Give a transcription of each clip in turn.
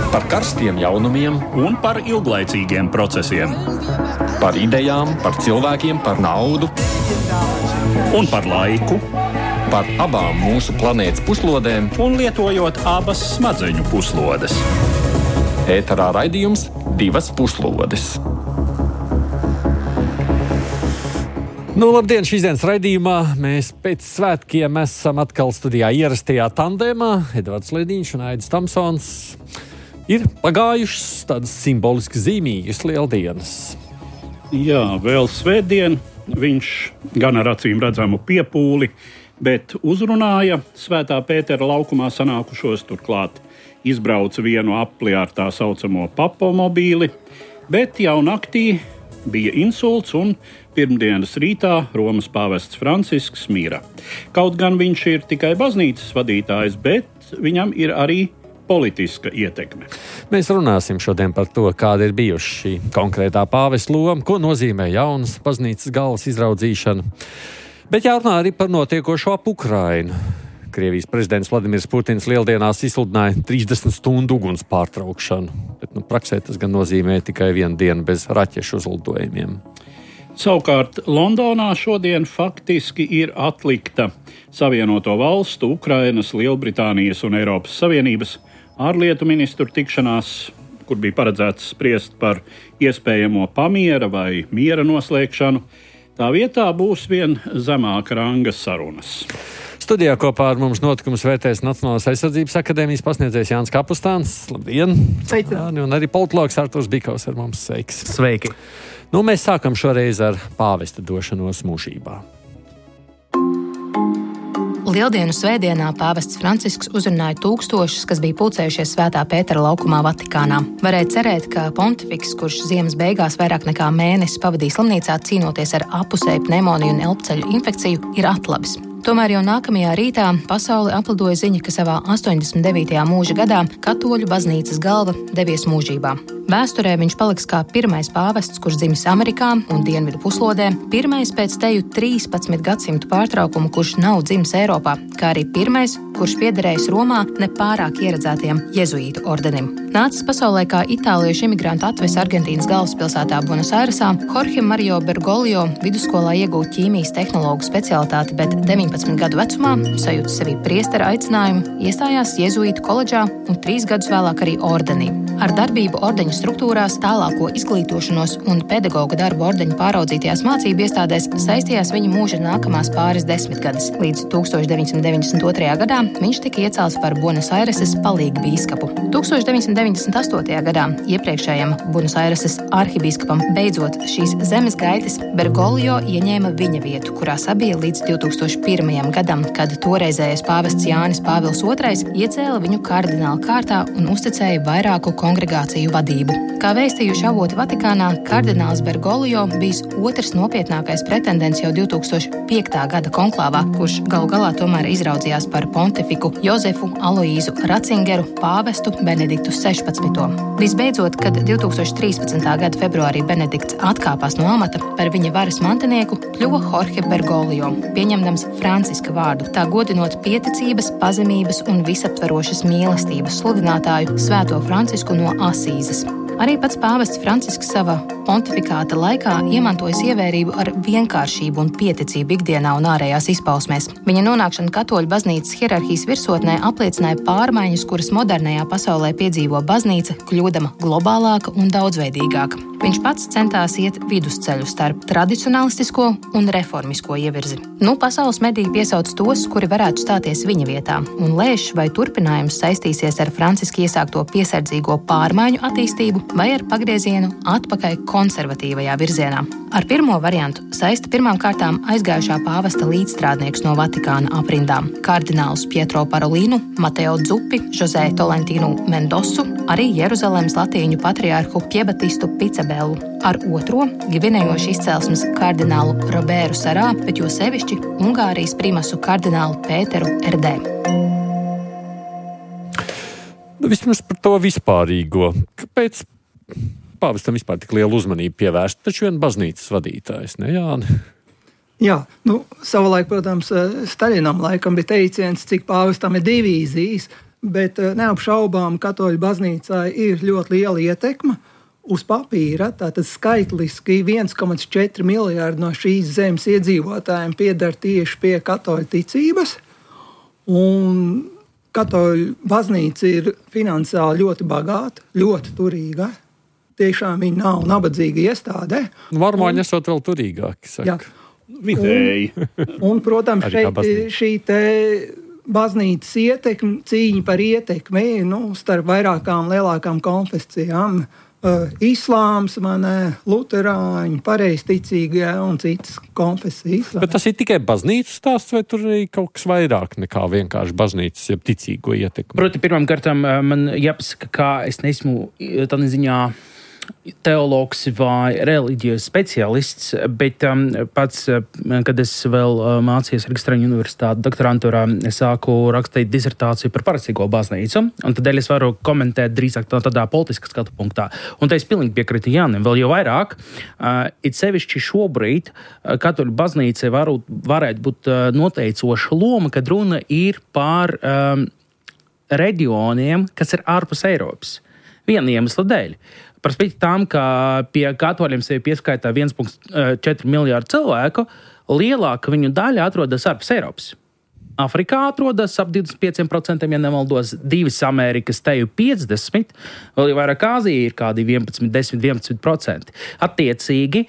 Par karstiem jaunumiem un par ilglaicīgiem procesiem. Par idejām, par cilvēkiem, par naudu Un par laiku, par abām mūsu planētas puslodēm. un lietojot abas smadzeņu puslodes. Ēterā raidījums Divas puslodes. Labdien! Šīs dienas raidījumā mēs pēc svētkiem esam atkal studijā ierastajā tandēmā. Edvards Lediņš un Aidis Tamsons. Ir pagājušas tādas simboliski zīmīgas lieldienas. Jā, vēl svētdien viņš gan ar acīm redzamu piepūli, bet uzrunāja Svētā Pētera laukumā sanākušos, turklāt izbrauca vienu apli ar tā saucamo papomobīli, bet jau naktī bija insults un pirmdienas rītā Romas pāvests Francisks mira. Kaut gan viņš ir tikai baznīcas vadītājs, bet viņam ir arī politiska ietekme. Mēs runāsim šodien par to, kāda ir bijuši šī konkrētā pāvesta loma, ko nozīmē jaunas baznīcas galvas izraudzīšana. Bet jārunā arī par notiekošo ap Ukrainu. Krievijas prezidents Vladimirs Putins lieldienās izsludināja 30 stundu uguns pārtraukšanu, bet praksē tas gan nozīmē tikai vienu dienu bez raķešu uzlidojumiem. Savukārt Londonā šodien faktiski ir atlikta Savienoto valstu, Ukrainas, Lielbritānijas un Eiropas Savienības ārlietu ministru tikšanās, kur bija paredzēts spriest par iespējamo pamiera vai miera noslēgšanu. Tā vietā būs vien zemāka ranga sarunas. Studijā kopā ar mums notikumus vērtēs Nacionālās aizsardzības akadēmijas pasniedzējs Jānis Kapustāns. Labdien! Sveicināti! Un arī politologs Arturs Bikaus ar mums. Sveiks! Sveiki! Mēs sākam šoreiz ar pāvesta došanos mūžībā. Lieldienu svētdienā pāvests Francisks uzrunāja tūkstošus, kas bija pulcējušies Svētā Pētera laukumā Vatikānā. Varēja cerēt, ka pontifiks, kurš ziemas beigās vairāk nekā mēnesi pavadīja slimnīcā cīnoties ar apusēju pneimoniju un elpceļu infekciju, ir atlabis. Tomēr jau nākamajā rītā pasauli aplidoja ziņa, ka savā 89. mūža gadā katoļu baznīcas galva devies mūžībā. Vēsturē viņš paliks kā pirmais pāvests, kurš dzimis Amerikā un Dienvidu puslodē, pirmais pēc teju 13 gadsimtu pārtraukumu, kurš nav dzimis Eiropā, kā arī pirmais, kurš piederējis Romā nepārāk ieredzētiem jezuītu ordenim. Nācis pasaulē kā itāliešu imigrantu atves Argentīnas galvaspilsētā Buenos Airesā, Jorge Mario Bergoglio vidusskolā iegūt ķīmijas tehnologu specialitāti, bet 19 gadu vecumā, sajūta sevi priestera aicinājumu, iestājās jezuītu koledžā un 3 gadus vēlāk arī ordenī. Ar darbību ordeņu struktūrās, tālāko izglītošanos un pedagoga darbu ordeņu pāraudzītajās mācību iestādēs saistījās viņa mūža nākamās pāris desmitgades. Līdz 1992. gadā viņš tika iecelts par Buenos Aireses palīgu bīskapu. 1998. gadā iepriekšējam Buenos Aireses arhibīskapam beidzot šīs zemes gaitas, Bergoglio ieņēma viņa vietu, kurā sabija līdz 2001. gadam, kad toreizējais pāvests Jānis Pāvils II iecēla viņu kardināla kārtā un uzticēja vairāku kongregāciju vadību. Kā vēstījuši avoti Vatikānā, kardināls Bergoglio bijis otrs nopietnākais pretendents jau 2005. gada konklāvā, kurš galu galā tomēr izraudzījās par pontifiku Jozefu Aloīzu Ratzingeru, pāvestu Benediktu 16. Visbeidzot, kad 2013. gada februārī Benedikts atkāpās no amata, par viņa varas mantinieku kļuva Jorge Bergoglio, pieņemdams Franciska vārdu, tā godinot pieticības, pazemības un visaptverošas mīlestības sludinātāju Svēto Francisku no Asīzes. Arī pats pāvests Francisks savā pontifikāta laikā iemantojas ievērību ar vienkāršību un pieticību ikdienā un ārējās izpausmēs. Viņa nonākšana katoļu baznīcas hierarhijas virsotnē apliecināja pārmaiņas, kuras modernajā pasaulē piedzīvo baznīca, kļūdama globālāka un daudzveidīgāka. Viņš pats centās iet vidusceļu starp tradicionalistisko un reformisko ievirzi. Pasaules mediji piesauc tos, kuri varētu stāties viņa vietā, un lēš, vai turpinājums saistīsies ar Franciska iesākto piesardzīgo pārmaiņu attīstību vai ar pagriezienu atpakaļ konservatīvajā virzienā. Ar pirmo variantu saista pirmām kārtām aizgājušā pāvesta līdzstrādnieks no Vatikāna aprindām – kardinālus Pietro Parolīnu, Mateo Dzuppi, José Tolentinu Mendosu, arī Jeruzalemes latīņu patriarhu Piebatistu Picebelu. Ar otro gvinējošu izcelsmes kardinālu Roberu Sarā, bet jo sevišķi Ungārijas primasu kardinālu Pēteru Erdē. Vismaz par to vispārīgo. Kāpēc pāvestam vispār tik lielu uzmanību pievērst? Taču vien baznīcas vadītājs, ne Jāni? Jā, savulaik, protams, Staļinam laikam bija teiciens, cik pāvestam ir divīzijas, bet neapšaubām katoļu baznīcā ir ļoti liela ietekme uz papīra. Tātad skaitliski 1,4 miljārdi no šīs zemes iedzīvotājiem pieder tieši pie katoļu ticības. Un katoļu baznīca ir finansiāli ļoti bagāta, ļoti turīga. Tiešām viņi nav nabadzīga iestāde. Mormoņi esot vēl turīgāki, saka. Jā. Vidēji. Un, protams, šeit šī te baznīcas ietekme, cīņa par ietekmi, starp vairākām lielākām konfesijām. Islāms, luterāņi, pareizticīgie un citas konfesijas. Bet tas ir tikai baznīcas stāsts, vai tur ir kaut kas vairāk nekā vienkārši baznīcas, jeb ticīgo ietekmi? Proti, pirmām kārtām man jāpasaka, kā es neesmu tādā ziņā teologs vai reliģijas speciālists, bet pats, kad es vēl mācījos Rīgas Universitātes doktorantūrā, es sāku rakstīt disertāciju par parastīgo baznīcu, un tādēļ es varu komentēt drīzāk tādā politiskā skatu punktā. Un te es pilnīgi piekrītu Jānim, vēl jau vairāk, it sevišķi šobrīd katoļu baznīca varētu būt noteicoša loma, kad runa ir par reģioniem, kas ir ārpus Eiropas. Viena iemesla dēļ. Par spīti tam, ka pie katoļiem sevi pieskaitā 1,4 miljārdu cilvēku, lielāka viņu daļa atrodas ārpus Eiropas. Afrikā atrodas ap 25%, ja nemaldos, 2 Amerikas, teju 50%, vēl jau vairāk Āzija ir kādi 11%. Attiecīgi,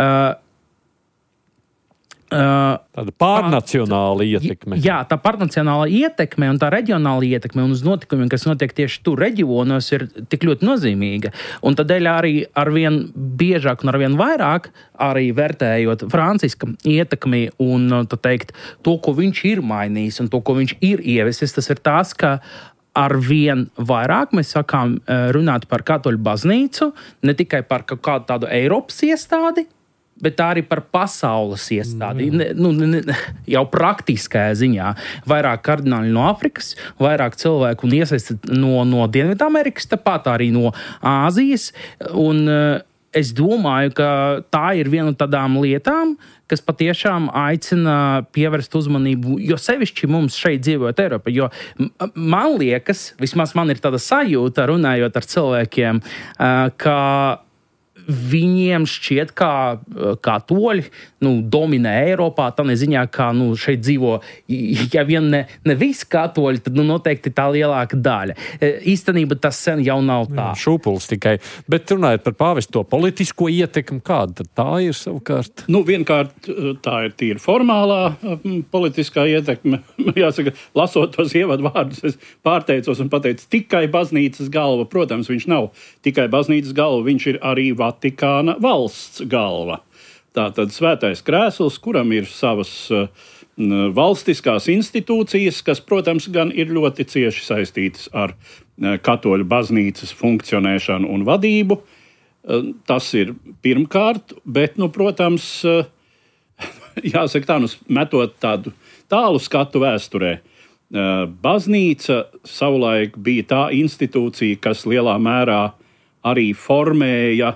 tāda pārnacionāla ietekme. Jā, tā pārnacionāla ietekme un tā reģionāla ietekme un uz notikumiem, kas notiek tieši tur reģionos, ir tik ļoti nozīmīga. Un tādēļ arī arvien biežāk un arvien vairāk, arī vērtējot Franciska ietekmi un, tā teikt, to, ko viņš ir mainījis un to, ko viņš ir ievesis, tas ir tas, ka arvien vairāk mēs sākām runāt par katoļu baznīcu, ne tikai par kādu tādu Eiropas iestādi, bet arī par pasaules iestādi. Jau praktiskajā ziņā. Vairāk kardināļi no Afrikas, vairāk cilvēku un iesaisti no Dienvidamerikas, tāpat arī no Āzijas. Un es domāju, ka tā ir viena no tādām lietām, kas patiešām aicina pievērst uzmanību, jo sevišķi mums šeit dzīvojot Eiropā, jo man liekas, vismaz man ir tāda sajūta, runājot ar cilvēkiem, ka viņiem šķiet, kā katoļi dominē Eiropā, tā neziņā, kā šeit dzīvo, ja vien ne visi katoļi, tad noteikti tā lielāka daļa. Īstenībā tas sen jau nav tā. Šūpuls tikai. Bet runājot par pāvestu to politisko ietekmi, kāda tad tā ir savukārt? Vienkārt tā ir tīri formālā politiskā ietekme. Jāsaka, lasot tos ievadu vārdus, es pārteicos un pateicu, tikai baznīcas galva. Protams, viņš nav tikai baznīcas galva, viņš ir arī Vatikāna valsts galva. Tātad svētais krēsls, kuram ir savas valstiskās institūcijas, kas, protams, gan ir ļoti cieši saistītas ar katoļu baznīcas funkcionēšanu un vadību. Tas ir pirmkārt, bet, protams, jāsaka tā, metot tādu tālu skatu vēsturē. Baznīca savulaik bija tā institūcija, kas lielā mērā arī formēja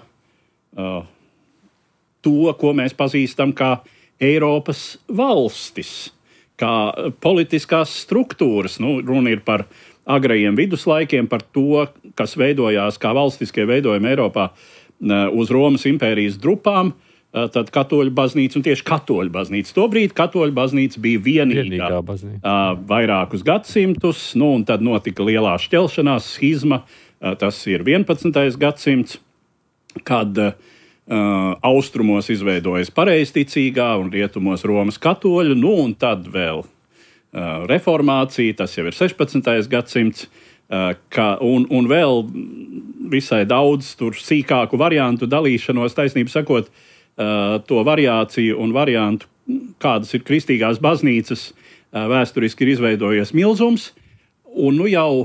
to, ko mēs pazīstam kā Eiropas valstis, kā politiskās struktūras. Runa ir par agrajiem viduslaikiem, par to, kas veidojās kā valstiskie veidojumi Eiropā uz Romas impērijas drupām, tad katoļu baznīca un tieši katoļu baznīca. Tobrīd katoļu baznīca bija vienīgā vairākus gadsimtus, un tad notika lielā šķelšanās, schizma, tas ir 11. gadsimts, kad austrumos izveidojas pareizticīgā un rietumos Romas katoļu, un tad vēl reformācija, tas jau ir 16. gadsimts, un vēl visai daudz tur sīkāku variantu dalīšanos, taisnību sakot, to variāciju un variantu, kādas ir kristīgās baznīcas, vēsturiski ir izveidojies milzums, un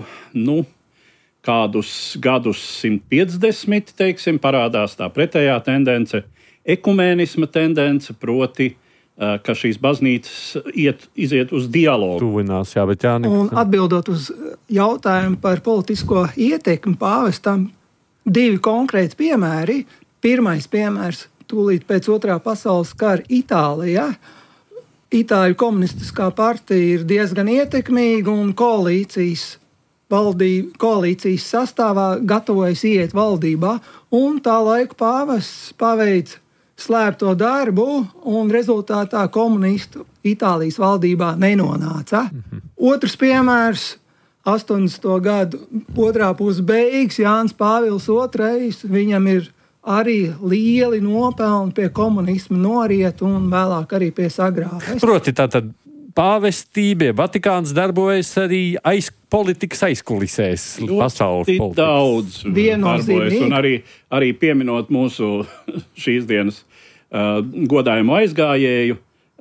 kādus gadus 150, teiksim, parādās tā pretējā tendence, ekumēnisma tendence, proti, ka šīs baznīcas iziet uz dialogu. Tuvinās, jā, bet Un atbildot uz jautājumu par politisko ietekmi pāvestam, 2 konkrēti piemēri. Pirmais piemērs tūlīt pēc Otrā pasaules kara Itālijā. Itāļu komunistiskā partija ir diezgan ietekmīga un koalīcijas koalīcijas sastāvā, gatavojas iet valdībā, un tā laika pāvests paveic slēpto darbu, un rezultātā komunistu Itālijas valdībā nenonāca. Otrs piemērs - 80. gadu otrā puses beigas, Jānis Pāvils II, viņam ir arī lieli nopelni pie komunisma noriet un vēlāk arī pie sagrāves. Proti tātad pāvestība, Vatikāns darbojas arī politikas aizkulisēs, pasaules politikas. Daudz darbojas, un arī pieminot mūsu šīs dienas godājumu aizgājēju,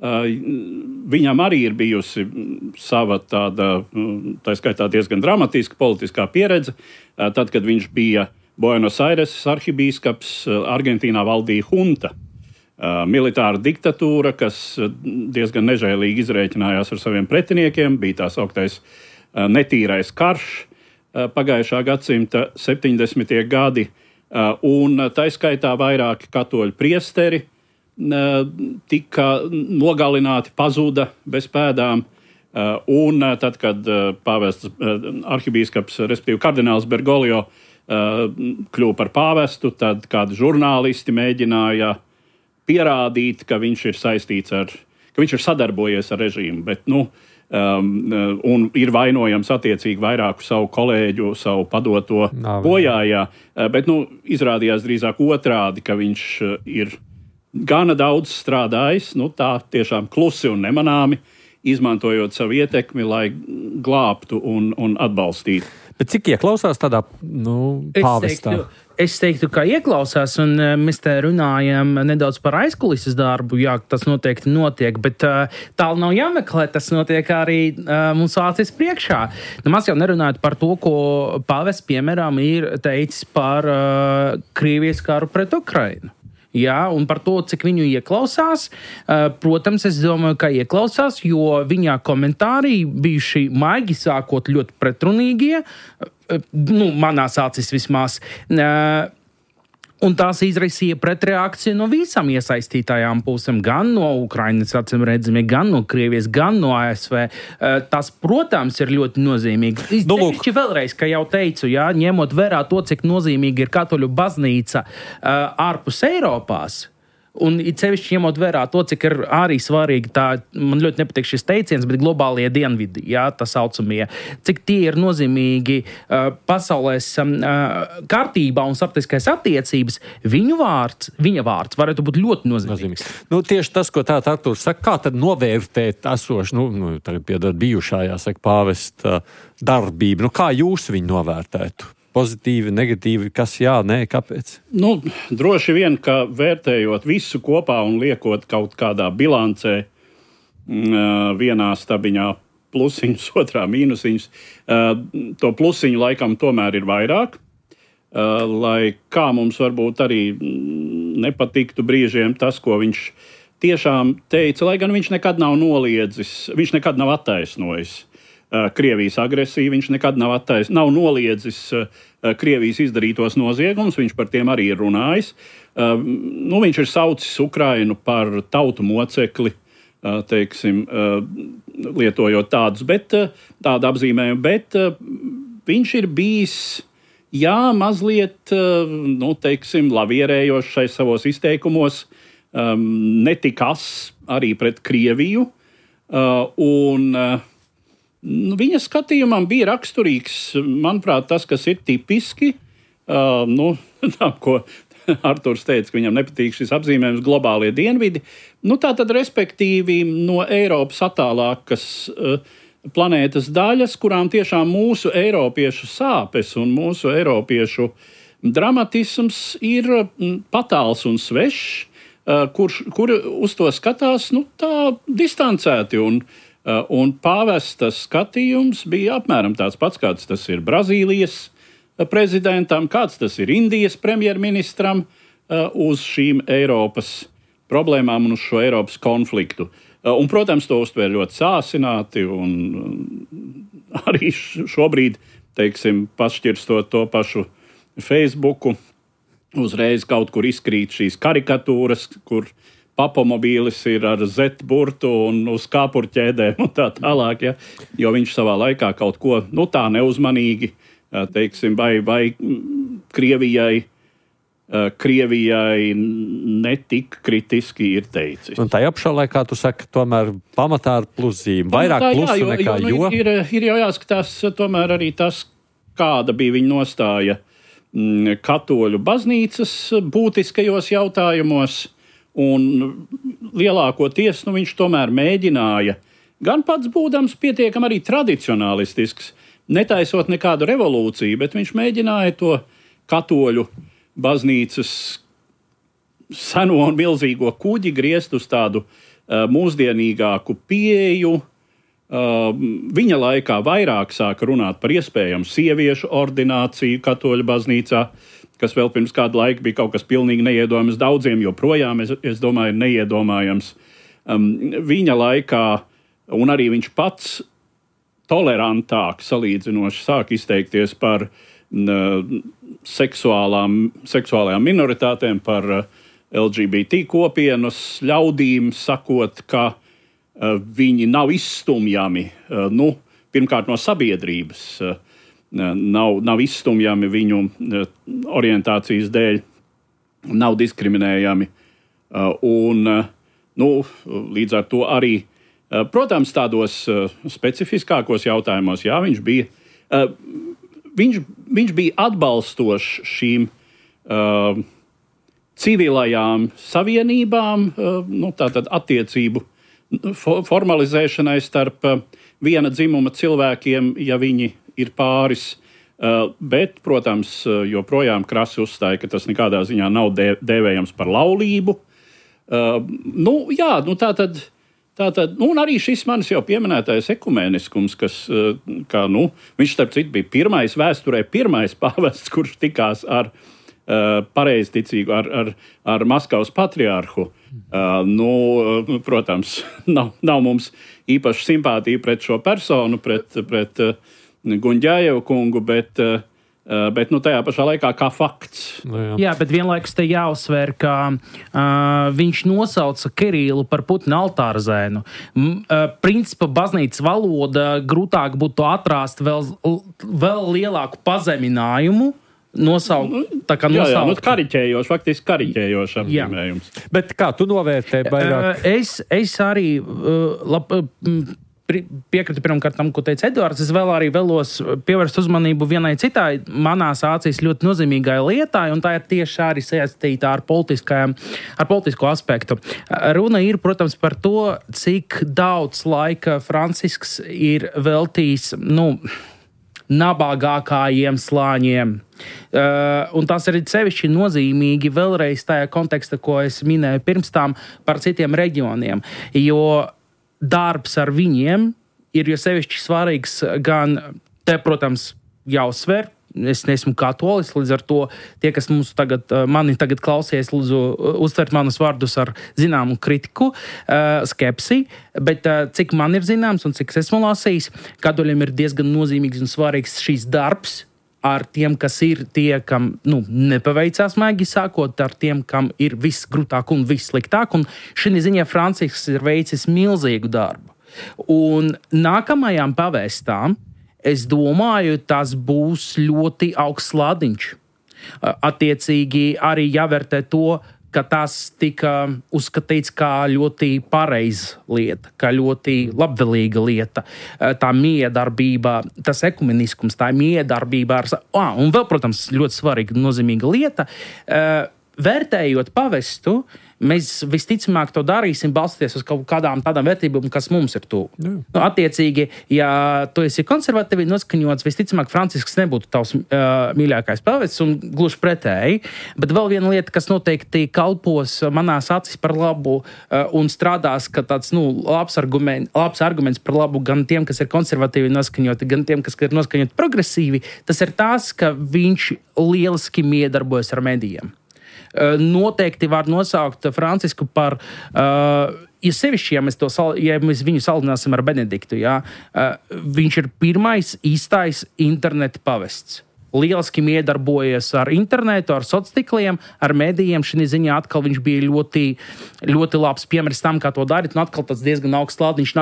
viņam arī ir bijusi sava tāda, tā skaitā diezgan dramatiska politiskā pieredze, tad, kad viņš bija Buenos Aires arhibīskaps, Argentīnā valdīja hunta. Militāra diktatūra, kas diezgan nežēlīgi izrēķinājās ar saviem pretiniekiem, bija tā sauktais netīrais karš pagājušā gadsimta 70. gadi, un tā skaitā vairāki katoļu priesteri tika nogalināti, pazuda bez pēdām, un tad, kad pāvests arhibīskaps, respektīvi kardināls Bergoglio, kļuva par pāvestu, tad kādi žurnālisti mēģināja pierādīt, ka viņš ir saistīts ka viņš ir sadarbojies ar režīmu, bet, un ir vainojams attiecīgi vairāku savu kolēģu, savu padoto bojājā, bet, izrādījās drīzāk otrādi, ka viņš ir gana daudz strādājis, tā tiešām klusi un nemanāmi, izmantojot savu ietekmi, lai glābtu un atbalstītu. Bet cik ieklausās tādā, pāvestā? Es teiktu, ka ieklausās, un mēs te runājam nedaudz par aizkulises darbu, jā, tas noteikti notiek, bet tālu nav jāmeklē, tas notiek arī mums acis priekšā. Maz jau nerunājot par to, ko pāvests, piemēram, ir teicis par Krievijas karu pret Ukrainu. Jā, un par to, cik viņu ieklausās, protams, es domāju, ka ieklausās, jo viņa komentāri bijuši maigi sākot ļoti pretrunīgie, manās acis vismaz, un tās izraisīja pretreakciju no visām iesaistītajām pusēm, gan no Ukrainas, acīm redzami, gan no Krievijas, gan no ASV. Tas, protams, ir ļoti nozīmīgi. Sevišķi vēlreiz, ka jau teicu, jā, ņemot vērā to, cik nozīmīgi ir katoļu baznīca ārpus Eiropās, un sevišķi ņemot vērā to, cik ir arī svarīgi tā, man ļoti nepatīk šis teiciens, bet globālie dienvidi, jā, tā saucamie, cik tie ir nozīmīgi pasaules kārtībā un starptautiskais attiecības, viņa vārds varētu būt ļoti nozīmīgs. Tieši tas, ko tātad Arturs saka, kā tad novērtēt esošu, tagad piedod bijušā, jāsaka, pāvesta darbību, kā jūs viņu novērtētu? Pozitīvi, negatīvi, kas jā, nē, kāpēc? Droši vien, ka vērtējot visu kopā un liekot kaut kādā bilancē, vienā stabiņā plusiņus, otrā mīnusiņus, to plusiņu laikam tomēr ir vairāk, lai kā mums varbūt arī nepatiktu brīžiem tas, ko viņš tiešām teica, lai gan viņš nekad nav noliedzis, viņš nekad nav attaisnojis Krievijas agresiju, viņš nekad nav noliedzis Krievijas izdarītos noziegumus, viņš par tiem arī ir runājis. Viņš ir saucis Ukrainu par tautu mocekli, teiksim, lietojot tādu apzīmējumu, bet viņš ir bijis, mazliet, teiksim, lavierējošs šais savos izteikumos, netikas arī pret Krieviju, un viņa skatījumam bija raksturīgs, manuprāt, tas, kas ir tipiski, tam, ko Arturs teica, ka viņam nepatīk šis apzīmējums globālie dienvidi, tātad respektīvi no Eiropas attālākas planētas daļas, kurām tiešām mūsu eiropiešu sāpes un mūsu eiropiešu dramatisms ir patāls un svešs, kur uz to skatās tā distancēti, un pāvesta skatījums bija apmēram tāds pats, kāds tas ir Brazīlijas prezidentam, kāds tas ir Indijas premjerministram uz šīm Eiropas problēmām un uz šo Eiropas konfliktu. Un, protams, to uztver ļoti sāsināti, un arī šobrīd, teiksim, pašķirstot to pašu Facebooku, uzreiz kaut kur izkrīt šīs karikatūras, kur papamobīlis ir ar Z-burtu un uz kāpurķēdēm un tā tālāk, ja? Jo viņš savā laikā kaut ko, tā neuzmanīgi, teiksim, vai Krievijai netik kritiski ir teicis. Un tajā pašā laikā tu saki, tomēr pamatā ar pluszīm. Vairāk plusu nekā jo. Ir jau jāskatās tomēr arī tas, kāda bija viņa nostāja katoļu baznīcas būtiskajos jautājumos, un lielākoties viņš tomēr mēģināja, gan pats būdams pietiekami arī tradicionālistisks, netaisot nekādu revolūciju, bet viņš mēģināja to katoļu baznīcas seno un milzīgo kuģi griezt uz tādu mūsdienīgāku pieeju. Viņa laikā vairāk sāka runāt par iespējamu sieviešu ordināciju katoļu baznīcā, kas vēl pirms kādu laiku bija kaut kas pilnīgi neiedomājams. Daudziem joprojām, es domāju, neiedomājams. Viņa laikā, un arī viņš pats tolerantāk salīdzinoši sāk izteikties par seksuālajām minoritātēm, par LGBT kopienas ļaudīm, sakot, ka viņi nav izstumjami, pirmkārt no sabiedrības, nav izstumjami viņu orientācijas dēļ, nav diskriminējami. Līdz ar to arī, protams, tādos specifiskākos jautājumos, jā, viņš bija atbalstošs šīm civilajām savienībām, tātad attiecību formalizēšanai starp viena dzimuma cilvēkiem, ja viņi ir pāris, bet, protams, joprojām krasi uzstāja, ka tas nekādā ziņā nav dēvējams par laulību. Tātad, un arī šis manis jau pieminētais ekumēniskums, kas, viņš starp citu bija pirmais pāvests, kurš tikās ar pareizticīgu, ar Maskavas patriārhu. Protams, nav mums īpaši simpātija pret šo personu, pret Guņģējevu kungu, bet tajā pašā laikā kā fakts. Jā, bet vienlaikus te jāuzsver, ka viņš nosauca Kirillu par Putina altāra zēnu. Principā baznīcas valoda grūtāk būtu atrast vēl lielāku pazeminājumu, nosaukt. Faktiski kariķējošs apzīmējums. Bet kā tu novērtē vairāk? Es arī piekrītu pirmkārt tam, ko teica Eduards. Es vēl arī vēlos pievērst uzmanību vienai citai manās acīs ļoti nozīmīgai lietai, un tā ir tieši arī saistīta ar politisko aspektu. Runa ir, protams, par to, cik daudz laika Francisks ir veltījis, nabagākajiem slāņiem. Un tas ir sevišķi nozīmīgi vēlreiz tajā kontekstā, ko es minēju pirms tam par citiem reģioniem, jo darbs ar viņiem ir jo sevišķi svarīgs gan te, protams, jāuzsver. Es neesmu katolis, līdz ar to tie, kas mani tagad klausies, lūdzu uztvert manus vārdus ar zināmu kritiku, skepsi, bet cik man ir zināms un cik esmu lasījis, katoļiem ir diezgan nozīmīgs un svarīgs šīs darbs ar tiem, kas ir tie, kam nepaveicās maigi sākot, ar tiem, kam ir viss grūtāk un viss sliktāk. Un šī ziņā Francisks ir veicis milzīgu darbu. Un nākamajām pavēstām, es domāju, tas būs ļoti augsts ladiņš. Attiecīgi arī jāvērtē to, ka tas tika uzskatīts kā ļoti pareiza lieta, kā ļoti labvēlīga lieta. Tā miedarbība, tas ekumeniskums, tā miedarbība un vēl, protams, ļoti svarīga, nozīmīga lieta. Vērtējot pavestu, mēs visticamāk to darīsim balstoties uz kaut kādām tādām vērtībām, kas mums ir tuvu. Attiecīgi, ja tu esi konservatīvi noskaņots, visticamāk Francisks nebūtu tavs mīļākais pavests un gluži pretēji. Bet vēl viena lieta, kas noteikti kalpos manās acīs par labu un strādās, ka tāds labs arguments par labu gan tiem, kas ir konservatīvi noskaņoti, gan tiem, kas ir noskaņoti progresīvi, tas ir tas, ka viņš lieliski miedarbojas ar medijiem. Noteikti var nosaukt Francisku par, sevišķi, ja mēs viņu salīdzināsim ar Benediktu, viņš ir pirmais īstais interneta pavests. lieliski iedarbojies ar internetu, ar sociāliem, ar medijiem. Šī ziņā atkal viņš bija ļoti, ļoti labs piemērs tam, kā to darīt, un atkal tas diezgan augsts lādiņš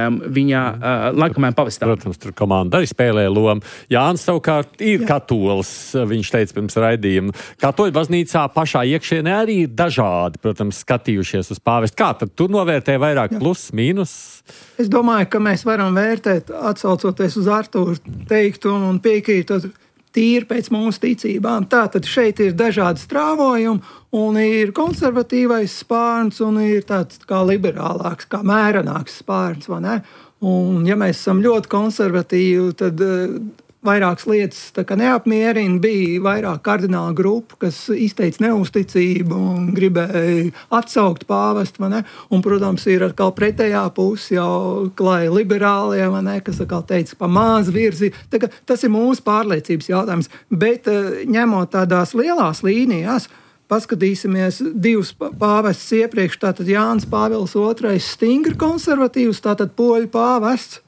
nākamajam pavastam. Protams, tur komanda arī spēlē lomu. Jānis savukārt ir katolis, viņš teica pirms raidījuma. Katoļu baznīcā pašā iekšienē arī ir dažādi, protams, skatījušies uz pāvestu. Kā tad tu novērtē vairāk plus, mīnus? Es domāju, ka mēs varam vērtēt, atsaucoties uz Artūru teikto un piekrītot tīri pēc mūsu ticībām. Tātad šeit ir dažādi strāvojumi, un ir konservatīvais spārns, un ir tāds kā liberālāks, kā mērenāks spārns, vai ne? Un ja mēs esam ļoti konservatīvi, tad vairākas lietas tā kā neapmierina. Bija vairāk kardināla grupu, kas izteica neusticību un gribēja atsaukt pāvestu, vai ne? Un, protams, ir atkal pretējā puse jau klāja liberālie, vai ne? Kas atkal teica pa maz virzi. Tas ir mūsu pārliecības jautājums. Bet ņemot tādās lielās līnijās, paskatīsimies divus pāvestus iepriekš, tātad Jānis Pāvils II stingri konservatīvs, tātad poļu pāvests.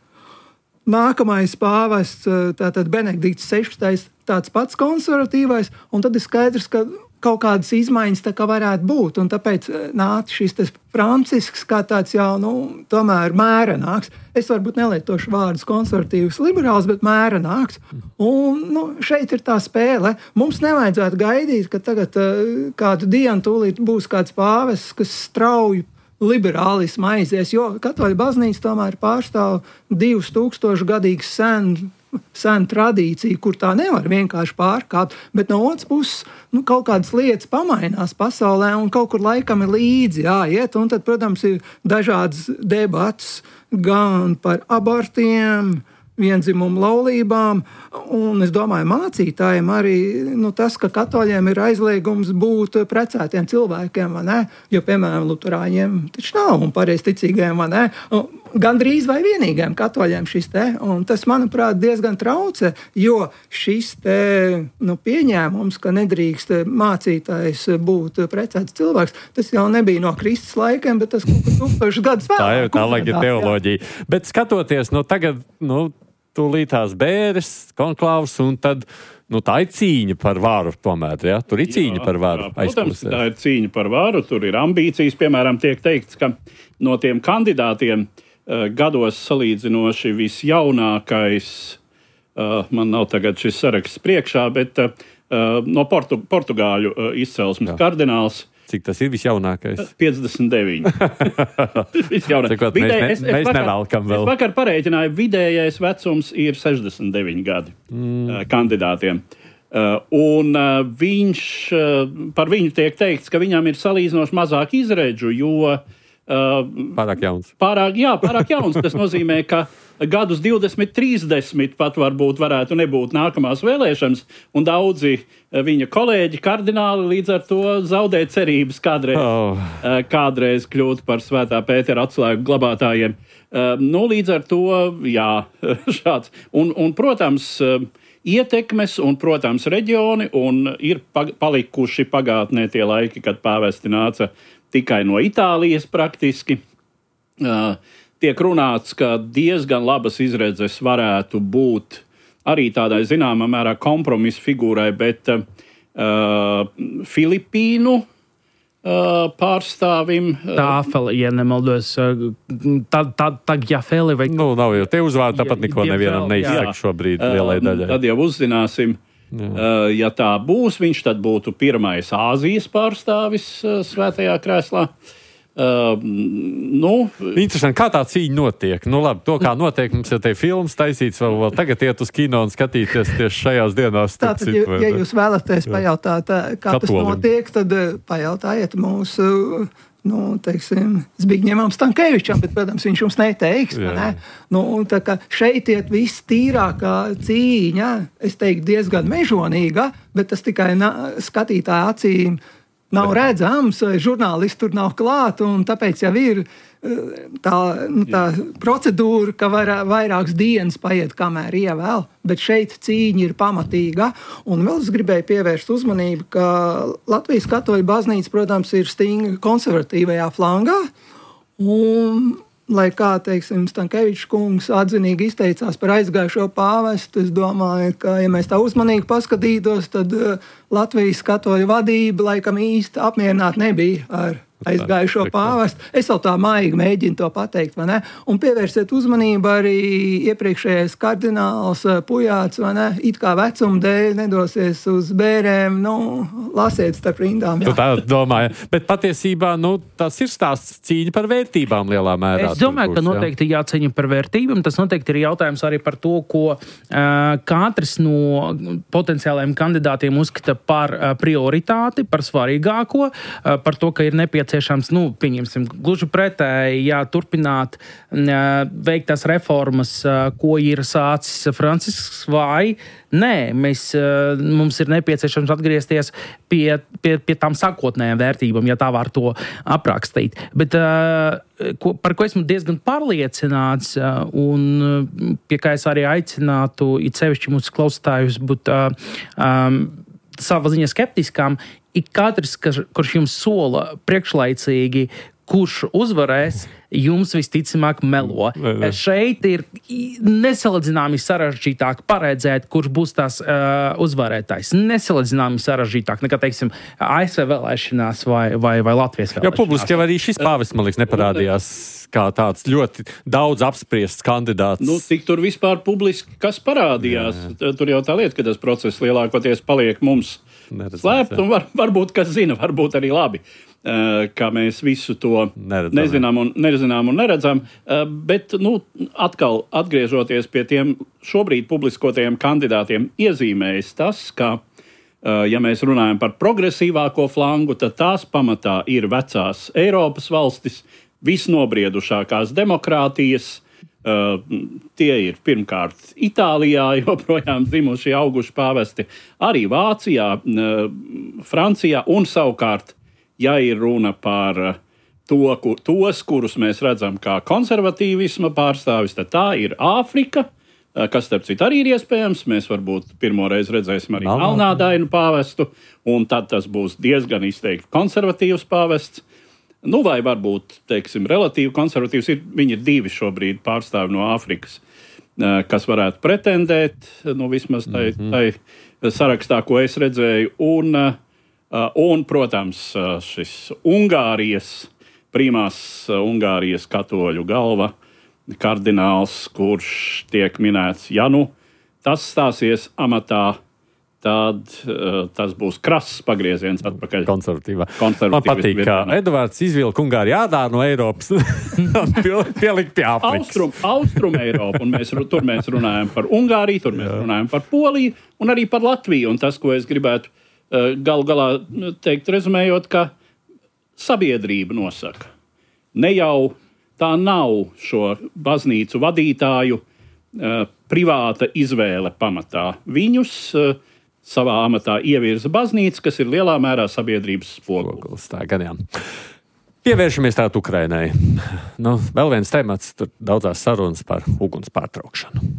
Nākamais pāvests, tātad Benedikts 16. tāds pats konservatīvais, un tad ir skaidrs, ka kaut kādas izmaiņas tā kā varētu būt, un tāpēc nāca šis Francisks kā tāds jau, tomēr mērenāks. Es varbūt nelietošu vārdus konservatīvs, liberāls, bet mērenāks. Un, šeit ir tā spēle. Mums nevajadzētu gaidīt, ka tagad kādu dienu tūlīt būs kāds pāvests, kas strauji liberālismu aizies, jo katoļu baznīca tomēr pārstāv 2000 gadīgu senu tradīciju, kur tā nevar vienkārši pārkāpt, bet no otras puses, kaut kādas lietas pamainās pasaulē un kaut kur laikam ir līdzi jāiet, un tad, protams, ir dažādas debatas gan par abortiem, viendzimumu laulībām, un es domāju, mācītājiem arī tas, ka katoļiem ir aizliegums būt precētiem cilvēkiem, vai ne? Jo, piemēram, luterāņiem taču nav, un pareizticīgiem, vai ne? Gandrīz vai vienīgiem katoļiem šis te, un tas, manuprāt, diezgan traucē, jo šis te, pieņēmums, ka nedrīkst mācītājs būt precēts cilvēks, tas jau nebija no Kristus laikiem, bet tas kaut kur 1000 gadus vēlāk. Tā jau tālāk ir teoloģija. Jā. Bet skatoties, tagad, tūlītās bēres, konklāvs, un tad, tā ir cīņa par varu tomēr, ja? Tur ir cīņa par varu. Protams, tā ir cīņa par varu, tur ir ambīcijas, piemēram, tiek teikts, ka no tiem kandidātiem gados salīdzinoši visjaunākais, man nav tagad šis saraksts priekšā, bet no portugāļu izcelsmes kardināls. Cik tas ir visjaunākais? 59. Mēs nevelkam vēl. Es vakar pareiķināju, vidējais vecums ir 69 gadi kandidātiem. Un par viņu tiek teikts, ka viņam ir salīdzinoši mazāk izredžu, jo pārāk jauns. Pārāk jauns. Tas nozīmē, ka gadus 20, 30 pat varētu nebūt nākamās vēlēšanas, un daudzi viņa kolēģi, kardināli līdz ar to zaudē cerības kādreiz kļūt par Svētā Pētera atslēgu glabātājiem. Līdz ar to, šāds. Un protams, ietekmes un, protams, reģioni, un ir palikuši pagātnē tie laiki, kad pāvesti nāca tikai no Itālijas praktiski. Tiek runāts, ka diezgan labas izredzes varētu būt arī tādai zināmā mērā kompromisa figūrai, bet Filipīnu pārstāvim. Tāfeli, ja nemaldos, Tagjafeli vai... nav jau te uzvārdi, tāpat neko nevienam neizsaka šobrīd lielai daļai. Tad jau uzzināsim. Ja tā būs, viņš tad būtu pirmais Āzijas pārstāvis Svētajā krēslā. Interesanti, kā tā cīņa notiek. Labi, to kā notiek, mums jau te filmas taisīts, vēl tagad iet uz kino un skatīties tieši šajās dienās. Tātad, ja jūs vēlaties pajautāt, kā tas notiek, tad pajautājiet mūsu, Zbigņevam Stankēvičam, bet, protams, viņš jums neteiks. Ne? Tā kā šeit iet viss tīrākā cīņa, es teiktu diezgan mežonīga, bet tas tikai skatītāja acīm nav redzams, žurnālisti tur nav klāt, un tāpēc jau ir tā procedūra, ka vairākas dienas paiet, kamēr ievēl, bet šeit cīņa ir pamatīga. Un vēl es gribēju pievērst uzmanību, ka Latvijas katoļu baznīca, protams, ir stingri konservatīvajā flangā, un lai kā, teiksim, Stankevičs kungs atzinīgi izteicās par aizgājušo pāvestu, es domāju, ka, ja mēs tā uzmanīgi paskatītos, tad Latvijas katoļu vadība laikam īsti apmierināta nebija ar aizgājušo pāvestu. Es jau tā maigi mēģinu to pateikt, vai ne? Un pievērsiet uzmanību arī iepriekšējais kardināls Pujāts, vai ne? It kā vecuma dēļ nedosies uz bērēm, lasiet starp rindām. Tu tā domāji, bet patiesībā, tas ir stāsts cīņa par vērtībām lielā mērā. Es domāju, ka noteikti jācīņa par vērtībām. Tas noteikti ir jautājums arī par to, ko katrs no potenciālajiem kandidātiem uzskata par prioritāti, par svarīgāko, par to, ka ir nepieciešams, pieņemsim, gluži pretēji, turpināt veikt tās reformas, ko ir sācis Francisks, vai nē, mums ir nepieciešams atgriezties pie tām sākotnējām vērtībām, ja tā var to aprakstīt. Bet par ko esmu diezgan pārliecināts, un pie kā es arī aicinātu, it sevišķi mūsu klausītājus būt sava ziņa skeptiskām, ik katrs, kurš jums sola priekšlaicīgi, kurš uzvarēs, jums visticamāk melo. Šeit ir nesalīdzināmi sarežģītāk paredzēt, kurš būs tās uzvarētājs. Nesalīdzināmi sarežģītāk nekā, teiksim, ASV vēlēšanās vai Latvijas vēlēšanās. Jo publiski jau arī šis pāvests, man liekas, neparādījās kā tāds ļoti daudz apspriests kandidāts. Cik tur vispār publiski kas parādījās? Jā. Tur jau tā lieta, ka tas process lielākoties paliek mums slēpt, un varbūt, kas zina, varbūt arī labi, ka mēs visu to nezinām un neredzam. Bet, atkal atgriežoties pie tiem šobrīd publiskotajiem kandidātiem, iezīmējas tas, ka, ja mēs runājam par progresīvāko flangu, tad tās pamatā ir vecās Eiropas valstis, visnobriedušākās demokrātijas. Tie ir pirmkārt Itālijā joprojām dzimuši, auguši pāvesti, arī Vācijā, Francijā un savukārt, ja ir runa par tos, kurus mēs redzam kā konservatīvisma pārstāvis, tad tā ir Āfrika, kas starp citu arī ir iespējams. Mēs varbūt pirmoreiz redzēsim arī melnādainu pāvestu, un tad tas būs diezgan izteikti konservatīvs pāvests. Vai varbūt, teiksim, relatīvi konservatīvs. Viņi ir divi šobrīd pārstāvi no Āfrikas, kas varētu pretendēt, vismaz tai sarakstā, ko es redzēju. Un protams, šis primās Ungārijas katoļu galva, kardināls, kurš tiek minēts, tas stāsies amatā, tad tas būs krass pagrieziens atpakaļ. Konservatīvā. Man patīk, ka Edvards izvilka Ungāriju ādā no Eiropas pielikt pie Āfrikas. Austrum Eiropa, un tur mēs runājam par Ungāriju, tur mēs runājam par Poliju un arī par Latviju. Un tas, ko es gribētu galā teikt, rezumējot, ka sabiedrība nosaka. Ne jau tā nav šo baznīcu vadītāju privāta izvēle pamatā. Viņus savā amatā ievirza baznīca, kas ir lielā mērā sabiedrības spogulis. Tā gan jā. Pievēršamies tātad Ukrainai. Vēl viens temats, tur daudzās sarunas par uguns pārtraukšanu.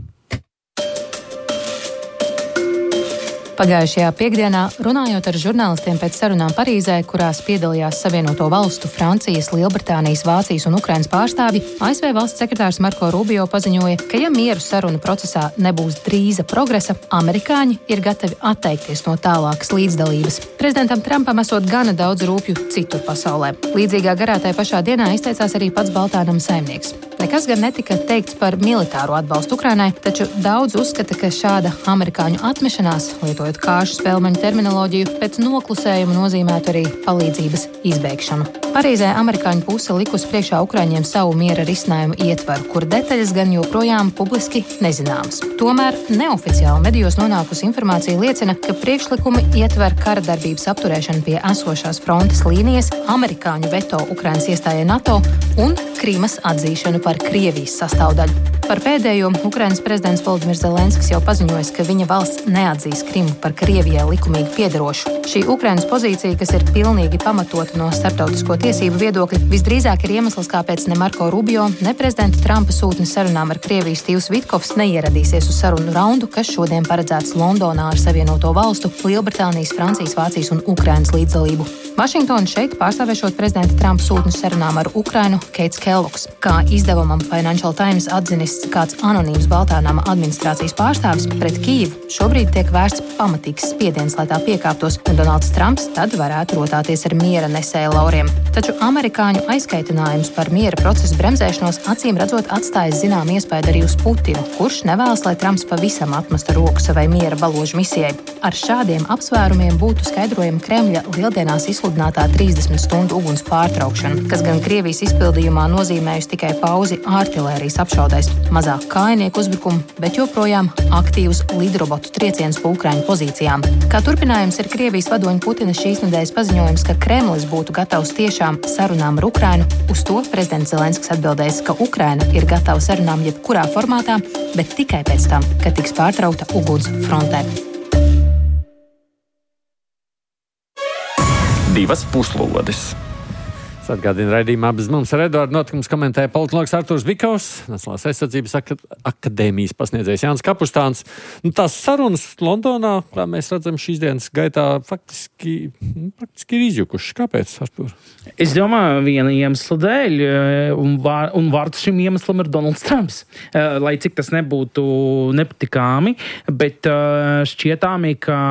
Pagājušajā piekdienā, runājot ar žurnālistiem pēc sarunām Parīzē, kurās piedalījās Savienoto Valstu, Francijas, Lielbritānijas, Vācijas un Ukrainas pārstāvji, ASV valsts sekretārs Marko Rubio paziņoja, ka ja mieru sarunu procesā nebūs drīza progresa, amerikāņi ir gatavi atteikties no tālākas līdzdalības. Prezidentam Trumpam esot gana daudz rūpju citur pasaulē. Līdzīgā garā tai pašā dienā izteicās arī pats Baltānama saimnieks. Nekas gan netika teikts par militāro atbalstu Ukrainai, taču daudz uzskata, ka šāda amerikāņu atmešanās, lietojot kāšu spēlmeņu terminoloģiju, pēc noklusējuma nozīmētu arī palīdzības izbeigšanu. Parīzē amerikāņu puse likusi priekšā Ukraiņiem savu miera risinājumu ietvaru, kur detaļas gan joprojām publiski nezināmas. Tomēr neoficiāli medijos nonākusi informācija liecina, ka priekšlikumi ietver kara darbības apturēšanu pie esošās frontes līnijas, amerikāņu veto Ukrainas iestājai NATO un Krīmas atzīšanu par Krievijas sastāvdaļu. Par pēdējo Ukrainas prezidents Volodimirs Zelenskis jau paziņojis, ka viņa valsts neatzīs Krimu par Krievijai likumīgi piederošu. Šī Ukrainas pozīcija, kas ir pilnīgi pamatota no starptautisko tiesību viedokļa, visdrīzāk ir iemesls, kāpēc ne Marko Rubio, ne prezidenta Trumpa sūtnis sarunām ar Krieviju Stīvs Vitkovs neieradīsies uz sarunu raundu, kas šodien paredzēts Londonā ar Savienoto Valstu, Lielbritānijas, Francijas, Vācijas un Ukrainas līdzdalību. Vašingtonu šeit pārstāvēšot prezidenta Trumpa sūtnis sarunām ar Ukrainu Keits Kellogs. Kā izdeva uzdevumam Financial Times atzinis kāds anonīms Baltānama administrācijas pārstāvis, pret Kijivu šobrīd tiek vērsts pamatīgs spiediens, lai tā piekāptos, un Donalds Trumps tad varētu rotāties ar miera nesēja lauriem. Taču amerikāņu aizkaitinājums par miera procesu bremzēšanos acīm redzot atstājas zinām iespēju arī uz Putinu, kurš nevēlas, lai Trumps pavisam atmestu roku savai miera baložu misijai. Ar šādiem apsvērumiem būtu skaidrojama Kremļa lieldienās izsludinātā 30 stundu uguns pārtraukšana, kas gan Krievijas izpildījumā nozīmējusi tikai pauzi artilērijas apšaudēs, mazāk kājnieku uzbrukumu, bet joprojām aktīvus lidrobotu triecienus pa Ukraiņu pozīcijām. Kā turpinājums ir Krievijas vadoņa Putina šīs nedēļas paziņojums, ka Kremlis būtu gatavs tiešām sarunām ar Ukrainu. Uz to prezidents Zelenskis atbildējis, ka Ukraina ir gatava sarunām jebkurā formātā, bet tikai pēc tam, kad tiks pārtraukta uguns frontē. Divas puslodes. Atgādina raidījumā bez mums ar Eduardu notikums komentēja politologs Artūrs Bikovs, Nacionālās aizsardzības akadēmijas pasniedzējs Jānis Kapustāns. Tās sarunas Londonā, kā mēs redzam šīs dienas gaitā, faktiski ir izjukušas. Kāpēc, Artūr? Es domāju, viena iemesla dēļ, un vārds šim iemeslam ir Donalds Trumps. Lai cik tas nebūtu nepatikāmi, bet šķietāmi, ka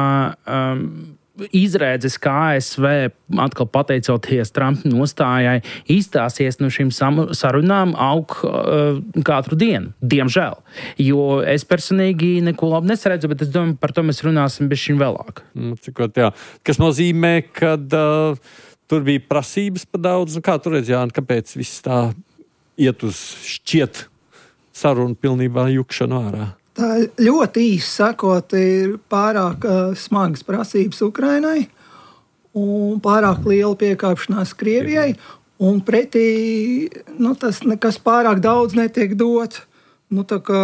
izredzes, kā ASV atkal pateicoties Trumpa nostājai, izstāsies no šīm sarunām aug katru dienu, diemžēl. Jo es personīgi neko labi nesaredzu, bet es domāju, par to mēs runāsim bišķiņ vēlāk. Cikot, jā. Kas nozīmē, ka tur bija prasības pa daudz, un kā tu redz, Jāni, kāpēc viss tā iet uz šķiet sarunu pilnībā jukšanu ārā? Tā ļoti īsi sakot, ir pārāk smagas prasības Ukrainai un pārāk liela piekāpšanās Krievijai, un pretī tas nekas pārāk daudz netiek dots. Tā kā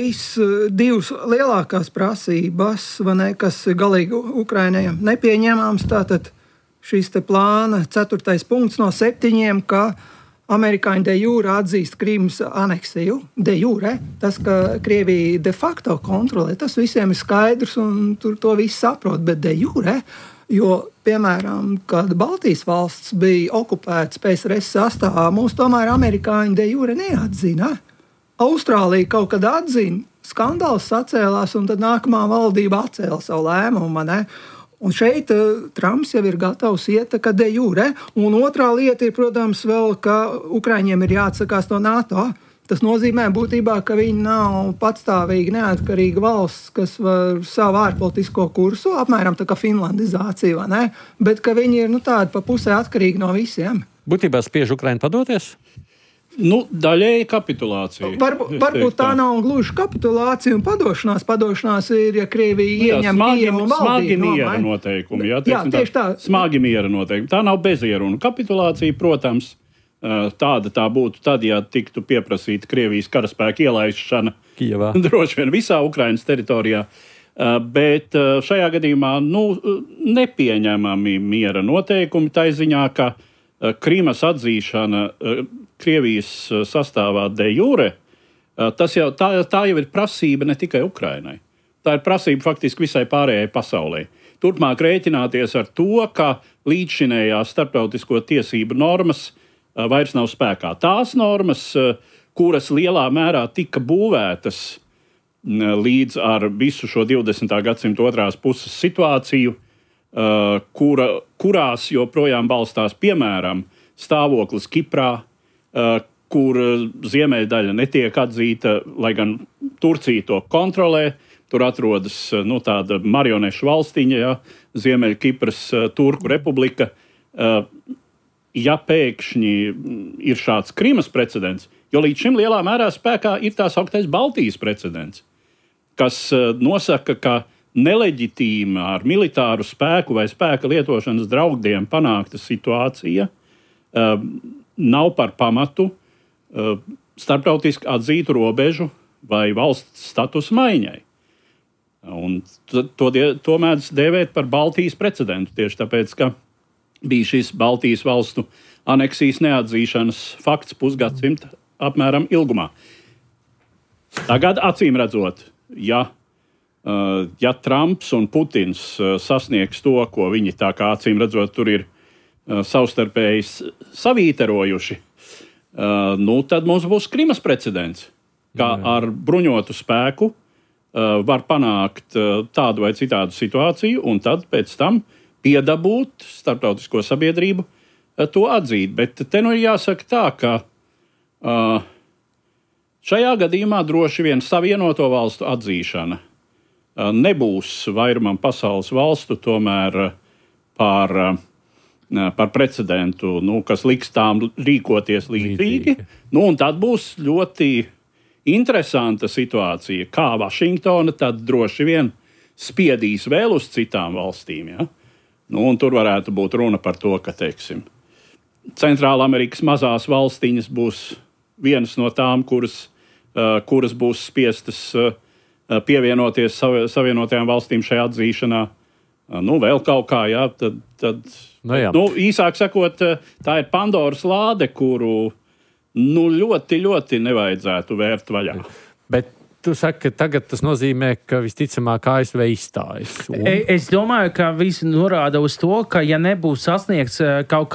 divas lielākās prasības, kas galīgi Ukrainai nepieņemams, tātad šīs te plāna 4. punkts no 7, ka amerikāņi de jure atzīst Krimas aneksiju. De jure, tas, ka Krievija de facto kontrolē, tas visiem ir skaidrs un tur to viss saprot, bet de jure, jo, piemēram, kad Baltijas valsts bija okupētas PSRS sastāvā, mūs tomēr amerikāņi de jure neatzina. Austrālija kaut kad atzina, skandāls sacēlās, un tad nākamā valdība atcēla savu lēmumu, ne? Un šeit Trumps jau ir gatavs iet kā de jure. Un otrā lieta ir, protams, vēl, ka Ukraiņiem ir jāatsakās no NATO. Tas nozīmē būtībā, ka viņi nav patstāvīgi neatkarīga valsts, kas var savu ārpolitisko kursu, apmēram tā kā finlandizācija, vai ne? Bet ka viņi ir tādi pa pusē atkarīgi no visiem. Būtībā spiež Ukrainu padoties? Daļēji kapitulācija. Varbūt tā nav gluži kapitulācija un padošanās. Padošanās ir, ja Krievija ieņem Kijevu un valdību. Smagi miera noteikumi. Jā, tieši tā. Smagi miera noteikumi. Tā nav bezieruna. Kapitulācija, protams, tā būtu tad, ja tiktu pieprasīta Krievijas karaspēka ielaišana Kijevā. Droši vien visā Ukrainas teritorijā. Bet šajā gadījumā nepieņemami miera noteikumi tai ziņā, ka Krimas atzīšana Krievijas sastāvā de jure, tā jau ir prasība ne tikai Ukrainai. Tā ir prasība faktiski visai pārējai pasaulē. Turpmāk rēķināties ar to, ka līdzšinējās starptautisko tiesību normas vairs nav spēkā. Tās normas, kuras lielā mērā tika būvētas līdz ar visu šo 20. gadsimta otrās puses situāciju, kurās joprojām balstās, piemēram, stāvoklis Kiprā, kur ziemeļdaļa netiek atzīta, lai gan Turcija to kontrolē. Tur atrodas tāda marionešu valstiņa, Ziemeļkipras Turku republika. Ja pēkšņi ir šāds Krimas precedents, jo līdz šim lielā mērā spēkā ir tā sauktais Baltijas precedents, kas nosaka, ka neleģitīma ar militāru spēku vai spēka lietošanas draudiem panākta situācija nav par pamatu starptautiski atzītu robežu vai valsts statusu maiņai. Un to mēdz dēvēt par Baltijas precedentu, tieši tāpēc, ka bija šis Baltijas valstu aneksijas neatzīšanas fakts pusgadsimta apmēram ilgumā. Tagad acīm redzot, ja Trumps un Putins sasniegs to, ko viņi tā kā acīm redzot tur ir savstarpēji savīterojuši, tad mums būs Krimas precedents, kā ar bruņotu spēku var panākt tādu vai citādu situāciju, un tad pēc tam piedabūt starptautisko sabiedrību to atzīt. Bet te nu ir jāsaka tā, ka šajā gadījumā droši vien Savienoto valstu atzīšana nebūs vairumam pasaules valstu tomēr par precedentu, kas liks tām rīkoties līdzīgi. Un tad būs ļoti interesanta situācija, kā Vašingtona tad droši vien spiedīs vēl uz citām valstīm. Ja? Un tur varētu būt runa par to, ka, teiksim, Centrāla Amerikas mazās valstiņas būs vienas no tām, kuras būs spiestas pievienoties Savienotajām valstīm šajā atzīšanā. Vēl kaut kā, jā, tad īsāk sakot, tā ir Pandoras lāde, kuru ļoti, ļoti nevajadzētu vērt vaļā. Bet tu saki, ka tagad tas nozīmē, ka visticamāk ASV izstājas. Es domāju, ka visi norāda uz to, ka ja nebūs sasniegts kaut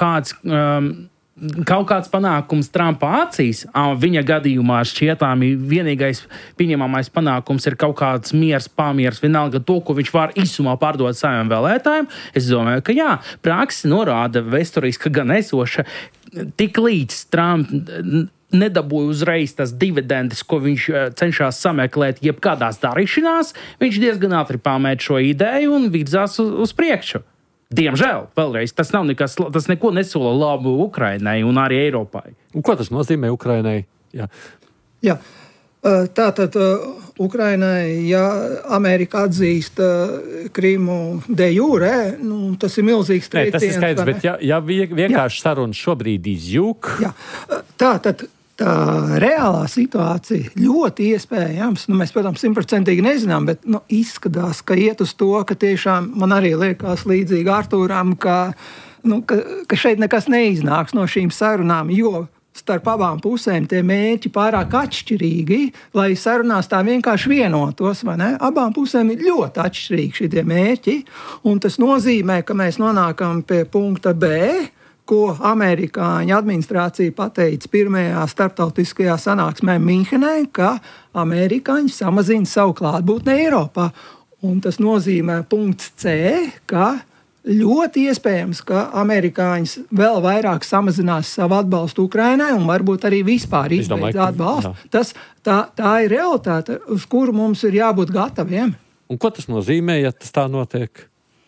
kāds panākums Trumpa acīs, viņa gadījumā šķietami vienīgais pieņemamais panākums ir kaut kāds pamiers, vienalga to, ko viņš var īsumā pārdot saviem vēlētājiem. Es domāju, ka jā, praksa norāda vēsturiski gan esoša, tik līdz Trump nedabūja uzreiz tas dividendes, ko viņš cenšas sameklēt jebkādās darīšanās, viņš diezgan ātri pamēt šo ideju un virzās uz priekšu. Diemžēl, vēlreiz, tas neko nesola labu Ukrainai un arī Eiropai. Un ko tas nozīmē Ukrainai? Jā. Tātad Ukrainai, ja Amerika atzīst Krimu de jure, tas ir milzīgs trieciens. Tas ir skaidrs, bet ja vienkārši sarunas šobrīd izjūg. Jā. Tātad tā reālā situācija ļoti iespējams, mēs, protams, 100% nezinām, bet izskatās, ka iet uz to, ka tiešām man arī liekas līdzīgi Artūram, ka šeit nekas neiznāks no šīm sarunām, jo starp abām pusēm tie mērķi pārāk atšķirīgi, lai sarunās tā vienkārši vienotos, vai ne? Abām pusēm ir ļoti atšķirīgi šie mērķi, un tas nozīmē, ka mēs nonākam pie punkta B, ko amerikāņu administrācija pateica pirmajā starptautiskajā sanāksmē Minhenē, ka amerikāņi samazina savu klātbūtni Eiropā. Un tas nozīmē punkts C, ka ļoti iespējams, ka amerikāņi vēl vairāk samazinās savu atbalstu Ukrainai un varbūt arī vispār izbeidz atbalstu. Tā ir realitāte, uz kuru mums ir jābūt gataviem. Un ko tas nozīmē, ja tas tā notiek?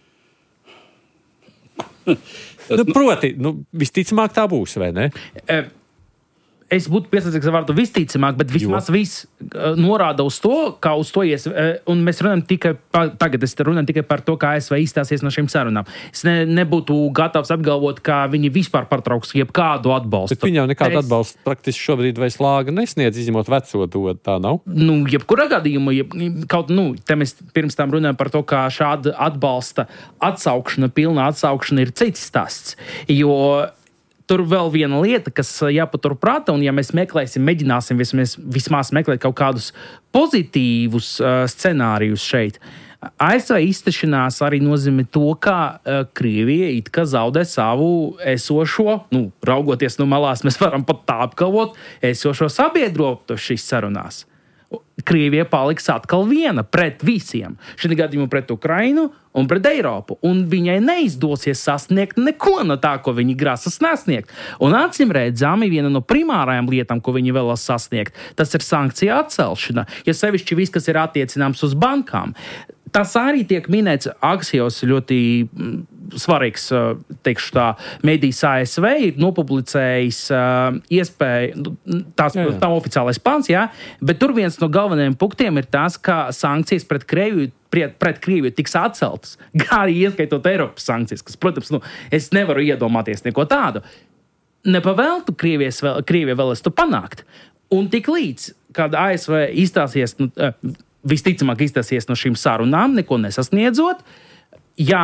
Proti, visticamāk tā būs, vai ne? Es būtu piesardzīgs ar vārdu visticamāk, bet vismaz viss norāda uz to, kā uz to ies. Un mēs runājam tikai par to, kā ASV izstāsies no šīm sarunām. Es nebūtu gatavs apgalvot, ka viņi vispār pārtrauks jebkādu atbalstu. Bet viņi jau nekādu atbalstu praktiski šobrīd vai slāga nesniedz, izņemot veco dodu, tā nav? Jebkurā gadījumā, te mēs pirms tam runājam par to, kā šāda atbalsta pilna atsaukšana ir cits stāsts. Jo tur vēl viena lieta, kas jāpaturprāta, un ja mēs mēģināsim vismaz meklēt kaut kādus pozitīvus scenārijus šeit, ASV iztešanās arī nozīmē to, ka Krievija it kā zaudē savu esošo, raugoties no malās, mēs varam pat tā apgalvot, esošo sabiedrotu šīs sarunās. Krievija paliks atkal viena pret visiem. Šī gadījumā pret Ukrainu un pret Eiropu. Un viņai neizdosies sasniegt neko no tā, ko viņi grasas sasniegt. Un acīm redzami viena no primārajām lietām, ko viņi vēlas sasniegt, tas ir sankcija atcelšana. Ja sevišķi viss, kas ir attiecināms uz bankām. Tas arī tiek minēts Axios ļoti svarīgs, teikšu tā, medijs ASV ir nopublicējis iespēju, tā oficiālais pants, jā, bet tur viens no galvenajiem punktiem ir tas, ka sankcijas pret Krieviju tiks atceltas, kā arī ieskaitot Eiropas sankcijas, kas, protams, es nevaru iedomāties neko tādu. Nepavēltu Krievija vēlas to panākt. Un tik līdz, kad ASV visticamāk izstāsies no šīm sarunām, neko nesasniedzot, jā,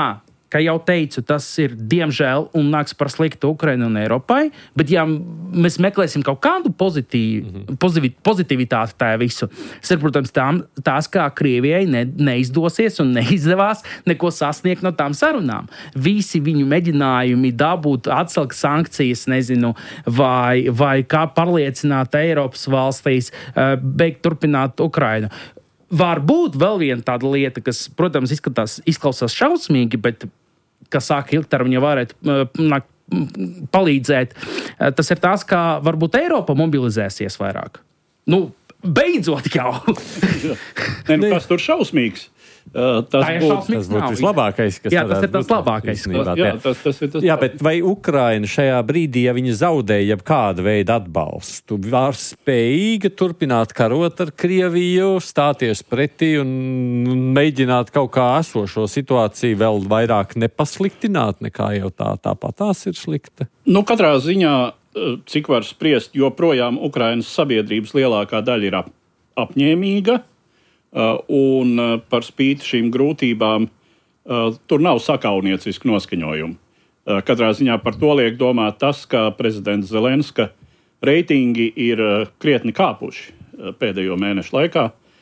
ka jau teicu, tas ir diemžēl un nāks par sliktu Ukrainai un Eiropai, bet ja mēs meklēsim kaut kādu pozitivitāti tajā visu, tas ir, protams, tās, kā Krievijai neizdosies un neizdevās neko sasniegt no tām sarunām. Visi viņu mēģinājumi dabūt, atcelt sankcijas, nezinu, vai kā pārliecināt Eiropas valstīs, beigt turpināt Ukrainu. Var būt vēl viena tāda lieta, kas, protams, izklausās šausmīgi, bet kas sāk ilgtermiņā varētu palīdzēt. Tas ir tas, kā varbūt Eiropa mobilizēsies vairāk. Beidzot jau! Kas tur šausmīgs? Tas būtu vislabākais, kas tas ir tas labākais. Bet vai Ukraina šajā brīdī, ja viņa zaudēja kādu veidu atbalstu, var spējīga turpināt karot ar Krieviju, stāties pretī un mēģināt kaut kā esošo situāciju vēl vairāk nepasliktināt, nekā jau tāpat tās ir slikta? Katrā ziņā, cik var spriest, joprojām Ukrainas sabiedrības lielākā daļa ir apņēmīga. Un par spīti šīm grūtībām tur nav sakaunieciski noskaņojumi. Katrā ziņā par to liek domāt tas, ka prezidents Zelenska reitingi ir krietni kāpuši pēdējo mēnešu laikā,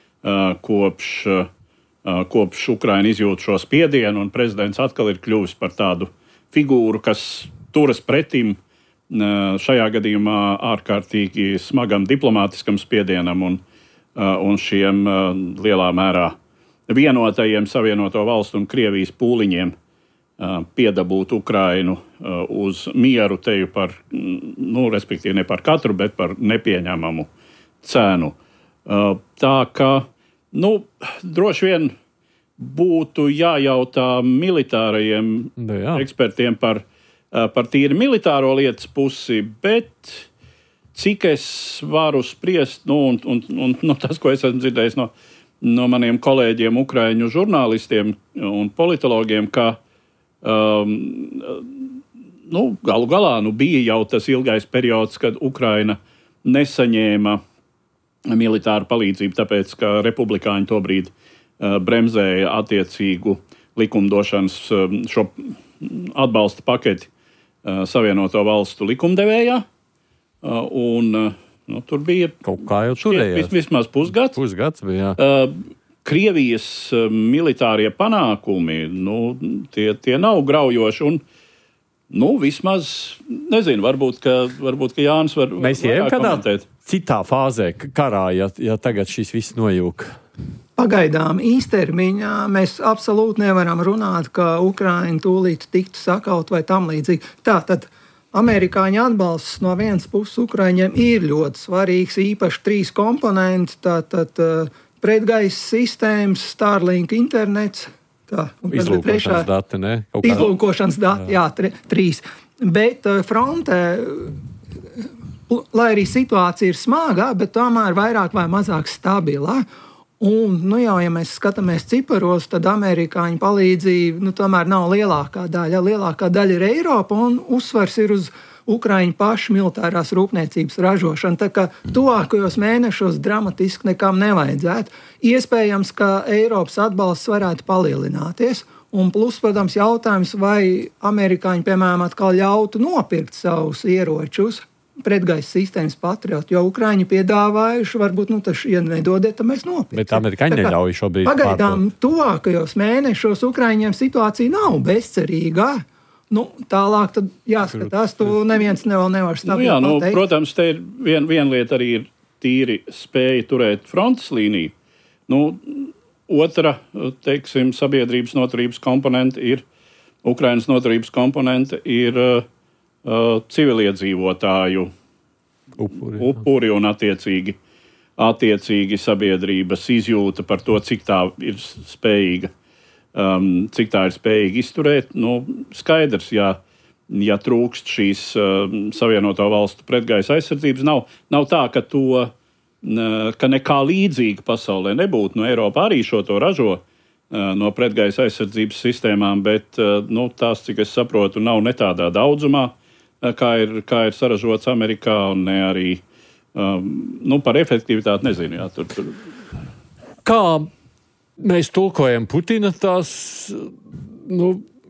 kopš Ukraina izjūt šo spiedienu, un prezidents atkal ir kļuvis par tādu figūru, kas turas pretim šajā gadījumā ārkārtīgi smagam diplomātiskam spiedienam un šiem lielā mērā vienotajiem Savienoto Valstu un Krievijas pūliņiem piedabūt Ukrainu uz mieru teju par, respektīvi ne par katru, bet par nepieņemamu cenu. Tā ka, droši vien būtu jājautā militārajiem ekspertiem par tīri militāro lietas pusi, bet cik es varu spriest, un tas, ko es esmu dzirdējis no maniem kolēģiem, ukraiņu žurnālistiem un politologiem, ka galu galā bija jau tas ilgais periods, kad Ukraina nesaņēma militāru palīdzību, tāpēc, ka republikāņi tobrīd bremzēja attiecīgu likumdošanas šo atbalsta paketi Savienoto Valstu likumdevējā. Tur bija kaut kā jau turējās. Vismaz pusgads. Pusgads bija, Krievijas militārie panākumi, tie nav graujoši un, vismaz, nezinu, varbūt, ka Jānis var mēs ejam kādā citā fāzē karā, ja tagad šis viss nojūk. Pagaidām īstermiņā mēs absolūti nevaram runāt, ka Ukraina tūlīt tiktu sakaut vai tam līdzīgi. Tātad amerikāņu atbalsts no vienas puses Ukraiņiem ir ļoti svarīgs, īpaši 3 komponenti, tātad pretgaisa sistēmas, Starlink internets. Izlūkošanas dati, ne? Izlūkošanas dati, jā, 3. Bet frontē, lai arī situācija ir smagā, bet tomēr vairāk vai mazāk stabilā. Un, ja mēs skatāmies ciparos, tad amerikāņu palīdzība tomēr nav lielākā daļa. Lielākā daļa ir Eiropa un uzsvars ir uz Ukraiņu pašu militārās rūpniecības ražošanu. Tā kā tuvākajos mēnešos dramatiski nekam nevajadzētu. Iespējams, ka Eiropas atbalsts varētu palielināties. Un plus, protams, jautājums, vai amerikāņi, piemēram, atkal ļautu nopirkt savus ieročus, pretgaisa sistēmas patrioti, jo Ukraiņi piedāvājuši, varbūt, ja nedodiet, tad mēs nopirksim. Bet amerikāņi neļauj šobrīd pagaidām tuvākajos mēnešos Ukraiņiem situācija nav bezcerīgā. Tālāk tad jāskatās, tu neviens nevar stabili pateikt. Protams, te ir viena lieta arī ir tīri spēja turēt frontes līniju. Otra, sabiedrības noturības komponente ir, Ukrainas noturības komponente ir civiliedzīvotāju upuri un attiecīgi sabiedrības izjūta par to, cik tā ir spējīga izturēt. Skaidrs, ja trūkst šīs Savienoto Valstu pretgaisa aizsardzības, nav tā, ka nekā līdzīga pasaulē nebūtu. Eiropa arī šo to ražo no pretgaisa aizsardzības sistēmām, bet tās, cik es saprotu, nav ne tādā daudzumā, kā ir saražots Amerikā, un ne arī par efektivitāti nezinu. Jā, tur. Kā mēs tulkojam Putina tās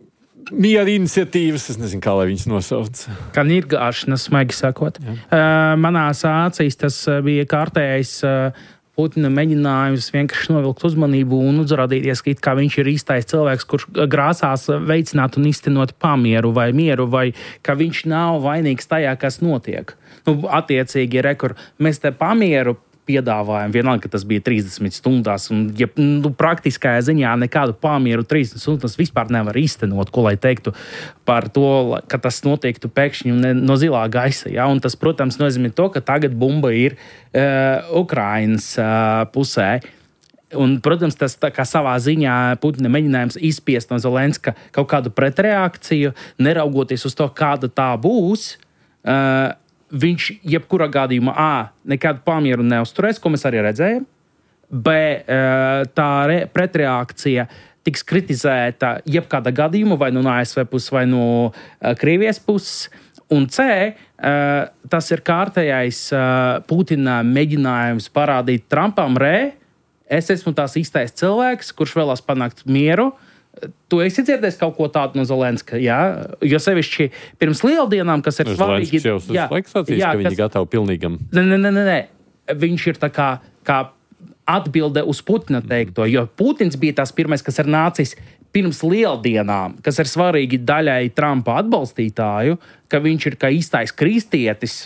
miera iniciatīvas, es nezinu, kā lai viņas nosauc. Kā nirgāšanas, smagi sakot. Manās acīs tas bija kārtējais Putina mēģinājums vienkārši novilkt uzmanību un uzrādīties, ka viņš ir īstais cilvēks, kurš grāsās veicināt un iztenot pamieru vai mieru, vai ka viņš nav vainīgs tajā, kas notiek. Attiecīgi, mēs te pamieru piedāvājam, vienalga, ka tas bija 30 stundās, un praktiskajā ziņā nekādu pamieru 30 stundas vispār nevar iztenot, ko lai teiktu par to, ka tas notiektu pēkšņi no zilā gaisa. Ja? Un tas, protams, nozīmē to, ka tagad bumba ir Ukrainas pusē. Un, protams, tas tā kā savā ziņā Putina mēģinājums izspiest no Zelenska kaut kādu pretreakciju, neraugoties uz to, kāda tā būs. Viņš jebkurā gadījumā nekādu pamieru neuzturēs, ko mēs arī redzējām. B, tā pretreakcija tiks kritizēta jebkāda gadījuma, vai no ASV puses, vai no Krievijas puses. Un C, tas ir kārtējais Putina mēģinājums parādīt Trumpam, es esmu tās īstais cilvēks, kurš vēlas panākt mieru. Tu esi dzirdējis kaut ko tādu no Zelenska, jā? Jo sevišķi pirms lieldienām, kas ir svarīgi... Zelenskis jau laiks sacīs, ka viņi gatavi pilnīgam... Nē. Viņš ir tā kā atbilde uz Putina teikto, jo Putins bija tās pirmais, kas ir nācis pirms lieldienām, kas ir svarīgi daļai Trumpa atbalstītāju, ka viņš ir kā īstais kristietis,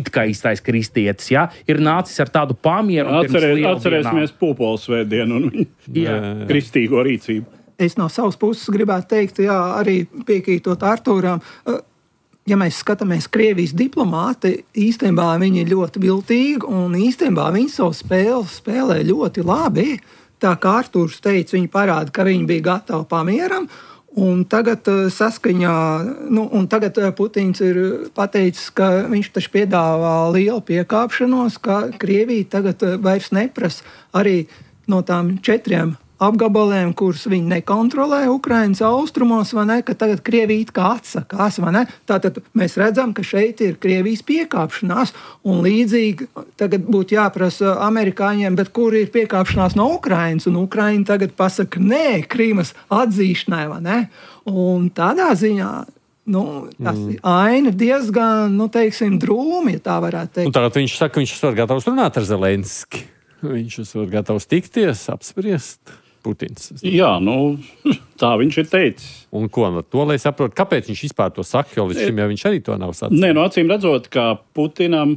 jā, ir nācis ar tādu pamieru. Atcerēsimies Pūpola svētdienu un kristīgo rīcību. Es no savas puses gribētu teikt, arī piekrītot Artūram, ja mēs skatāmies Krievijas diplomāti, īstenībā viņi ir ļoti viltīgi un īstenībā viņi savu spēli spēlē ļoti labi. Tā kā Artūrs teica, viņi parāda, ka viņi bija gatavi pamieram, un tagad saskaņā, un tagad Putins ir pateicis, ka viņš taču piedāvā lielu piekāpšanos, ka Krievija tagad vairs neprasa arī no tām 4 apgabaliem, kurus viņi nekontrolē Ukrainas austrumos, vai ne, ka tagad Krievija it kā atsakās, vai ne? Tātad mēs redzam, ka šeit ir Krievijas piekāpšanās, un līdzīgi tagad būtu jāprasa amerikāņiem, bet kur ir piekāpšanās no Ukrainas, un Ukraina tagad pasaka, nē, Krīmas atzīšanai, vai ne? Un tādā ziņā, tas aina diezgan, teiksim, drūmi, ja tā varētu teikt. Un tagad viņš saka, ka viņš esot gatavs runāt ar Zelenski. Viņš esot gatavs tikties, apspriest. Putins. Jā, tā viņš ir teicis. Un ko no to, lai saprotu, kāpēc viņš vispār to saka, jo līdz šim jau viņš arī to nav sacījis? Nē, acīm redzot, ka Putinam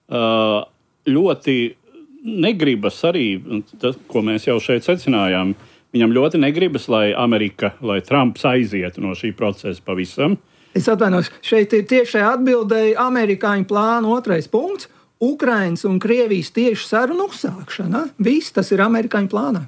ļoti negribas arī, tas, ko mēs jau šeit secinājām, viņam ļoti negribas, lai Amerika, lai Trumps aizietu no šī procesa pavisam. Es atvainojos, šeit ir tiešai atbildēji amerikāņu plānu 2. punkts, Ukrainas un Krievijas tieši sarunu uzsākšana. Viss tas ir amerikāņu plānā.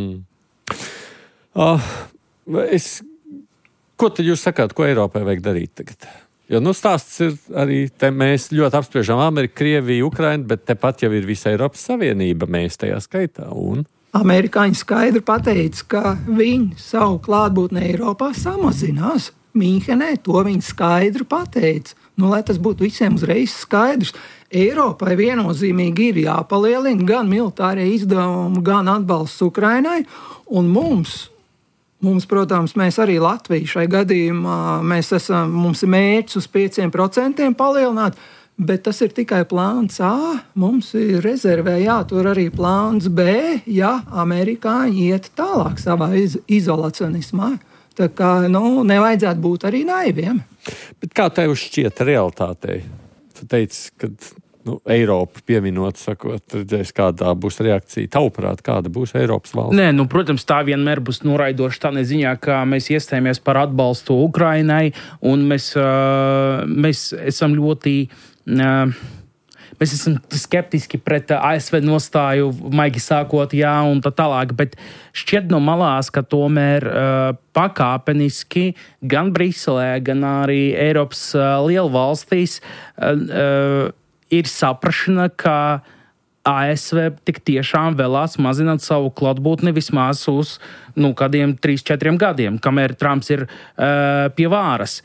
Ko tad jūs sakāt, ko Eiropai vajag darīt tagad? Jo stāsts ir arī, mēs ļoti apspriežam Ameriku, Krieviju, Ukrainu, bet tepat jau ir visa Eiropas Savienība, mēs tajā skaitā. Un? Amerikāņi skaidri pateica, ka viņi savu klātbūtni Eiropā samazinās. Mīnhenē to viņi skaidri pateica. Lai tas būtu visiem uzreiz skaidrs, Eiropai viennozīmīgi ir jāpalielina gan militārie izdevumi, gan atbalsts Ukrainai, un mums, protams, mēs arī Latvija šai gadījumā, mums ir mērķis uz 5% palielināt, bet tas ir tikai plāns A, mums ir rezervē jātur arī plāns B, ja amerikāņi iet tālāk savā izolacionismā. Tā kā, nevajadzētu būt arī naiviem. Bet kā tev šķiet realitātei? Tu teici, ka Eiropa pieminot, sakot, redzēs, kādā būs reakcija. Tavuprāt, kāda būs Eiropas valsts? Nē, protams, tā vienmēr būs noraidoša tā neziņā, ka mēs iestājāmies par atbalstu Ukrainai, un mēs esam ļoti... Mēs esam skeptiski pret ASV nostāju, maigi sākot, un tā tālāk, bet šķiet no malās, ka tomēr pakāpeniski gan Briselē, gan arī Eiropas lielvalstīs ir saprašana, ka ASV tik tiešām vēlās mazināt savu klātbūtni vismaz uz kādiem 3-4 gadiem, kamēr Trumps ir pie vāras.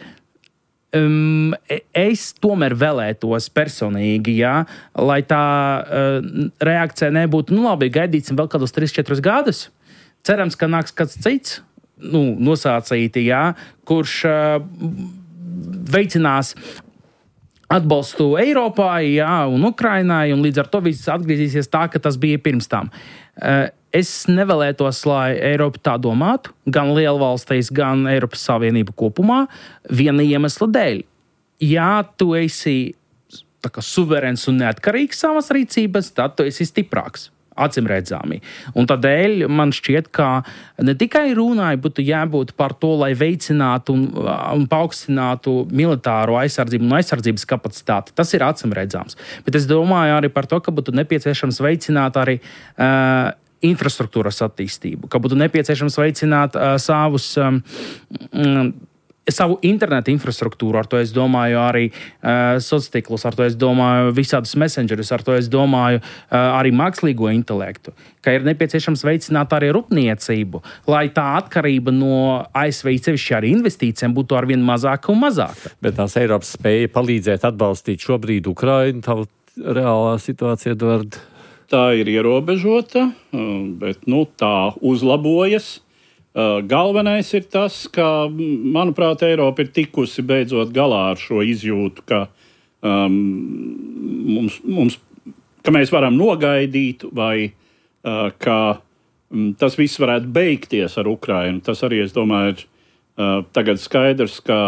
Es tomēr vēlētos personīgi, lai tā reakcija nebūtu, labi, gaidīsim vēl kādus 3-4 gadus. Cerams, ka nāks kāds cits nosacīti, kurš veicinās atbalstu Eiropai, un Ukrainai, un līdz ar to viss atgriezīsies tā, ka tas bija pirms tam. Es nevēlētos, lai Eiropa tā domātu, gan lielvalstīs, gan Eiropas Savienība kopumā, viena iemesla dēļ. Ja tu esi tā kā suverēns un neatkarīgs savas rīcības, tad tu esi stiprāks. Acimredzami. Un tādēļ man šķiet, ka ne tikai runai būtu jābūt par to, lai veicinātu un paaugstinātu militāro aizsardzību un aizsardzības kapacitāti. Tas ir acimredzams. Bet es domāju arī par to, ka būtu nepieciešams veicināt arī infrastruktūras attīstību, ka būtu nepieciešams veicināt savu internetu infrastruktūru, ar to es domāju arī sociāltīklus, ar to es domāju visādus messengerus, ar to es domāju arī mākslīgo intelektu, ka ir nepieciešams veicināt arī rūpniecību, lai tā atkarība no ASV sevišķi arī investīcijiem būtu arvien mazāka un mazāka. Bet tās Eiropas spēja palīdzēt atbalstīt šobrīd Ukrainu, tā reālā situācija, Edvard? Tā ir ierobežota, bet tā uzlabojas. Galvenais ir tas, ka, manuprāt, Eiropa ir tikusi beidzot galā ar šo izjūtu, ka, ka mēs varam nogaidīt vai ka tas viss varētu beigties ar Ukrainu. Tas arī, es domāju, ir tagad skaidrs, ka,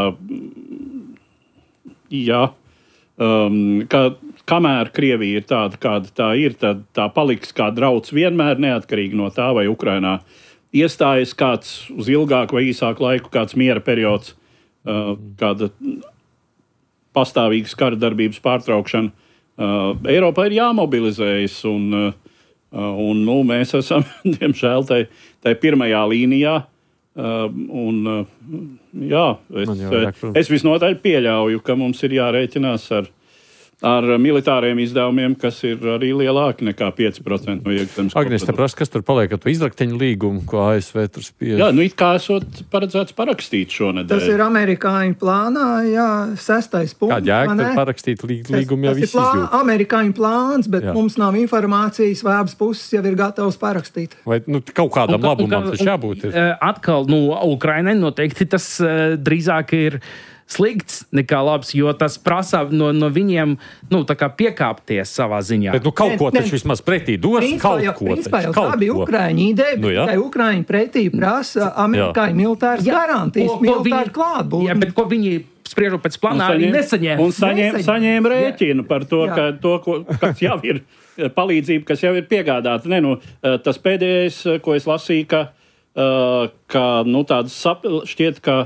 ka kamēr Krievija ir tāda, kāda tā ir, tad tā paliks kā drauds vienmēr, neatkarīgi no tā, vai Ukrainā iestājas kāds uz ilgāku vai īsāku laiku, kāds miera periods, kāda pastāvīgas kara darbības pārtraukšana. Eiropā ir jāmobilizējas, un mēs esam, diemžēl, tai pirmajā līnijā. Es visnotaļ pieļauju, ka mums ir jārēķinās ar militāriem izdevumiem, kas ir arī lielāki nekā 5% no iekšzemes. Agnes, te prasa, kas tur paliek ar to izrakteņu līgumu, ko ASV tur spiež? Jā, it kā esot paredzēts parakstīt šonedēļ. Tas ir amerikāņu plānā, 6. punkts. Kāda jēga tad parakstīt līgumu jau viss izjūt? Tas ir amerikāņu plāns, bet mums nav informācijas, vai abas puses jau ir gatavs parakstīt. Vai kaut kādam labumam tas jābūt? Atkal, Ukrainai noteikti tas drīzāk ir slikts nekā labs, jo tas prasa no viņiem tā kā piekāpties savā ziņā. Bet kaut ko taču vismaz pretī dos, kaut ko. Principā jau tā bija Ukraiņa ideja, bet tikai Ukraiņa pretī prasa amerikāņu militāras garantijas, militāru klātbūtni. Jā, bet ko viņi spriežot pēc plānā arī nesaņēma. Un saņēma rēķinu par to, ka kas jau ir palīdzība, kas jau ir piegādāta. Tas pēdējais, ko es lasīju, ka tāds šķiet, ka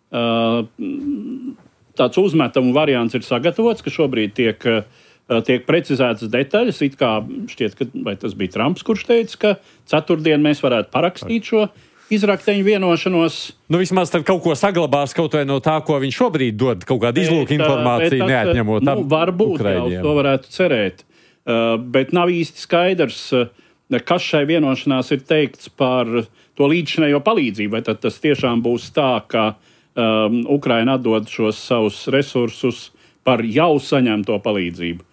tāds uzmetamu variants ir sagatavots, ka šobrīd tiek precizētas detaļas. It kā šķiet, vai tas bija Trumps, kurš teica, ka ceturtdien mēs varētu parakstīt šo izrakteņu vienošanos. Vismaz tad kaut ko saglabās kaut vai no tā, ko viņš šobrīd dod, kaut kādu izlūku informāciju, neatņemot varbūt Ukraiņiem. To varētu cerēt. Bet nav īsti skaidrs, kas šai vienošanās ir teikts par to līdzšinējo palīdzību. Vai tad tas tiešām būs tā, ka Ukraina atdod šos savus resursus par jau saņemto palīdzību.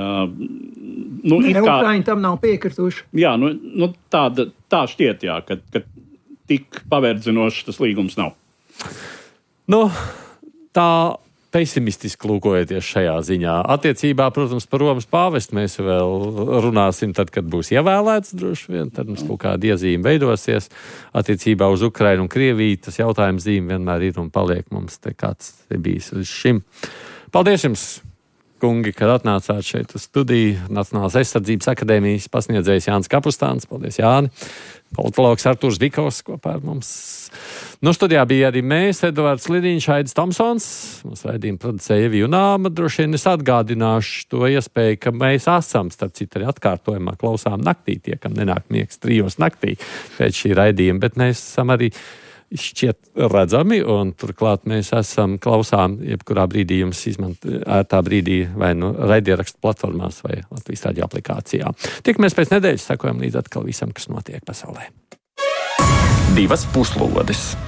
Ukraiņi tam nav piekrituši. Jā, tā šķiet, ka tik paverdzinošs tas līgums nav. Tā pesimistiski lūkojoties šajā ziņā. Attiecībā, protams, par Romas pāvestu mēs vēl runāsim tad, kad būs ievēlēts droši vien, tad mums kaut kāda iezīme veidosies. Attiecībā uz Ukrainu un Krieviju tas jautājums zīme vienmēr ir un paliek mums te kāds te bijis uz šim. Paldies jums, kungi, kad atnācāt šeit uz studiju. Nacionālās aizsardzības akadēmijas pasniedzējs Jānis Kapustāns. Paldies, Jāni. Politologs Artūrs Vikovs kopā ar mums. Studijā bija arī mēs, Edvards Liniņš, Aidis Tomsons. Mums raidījuma producēja Evija Unāma. Droši vien es atgādināšu to iespēju, ka mēs esam, starp citu, arī atkārtojumā klausām naktī, tie, kam nenāk miegs 3 naktī pēc šī raidījuma, bet mēs esam arī šķiet redzami, un turklāt mēs esam klausām, jebkurā brīdī jums ērtā brīdī vai raidierakstu platformās vai Latvijas radio aplikācijā. Tikamies pēc nedēļas, sekojam līdz atkal visam, kas notiek pasaulē. 2 puslodes.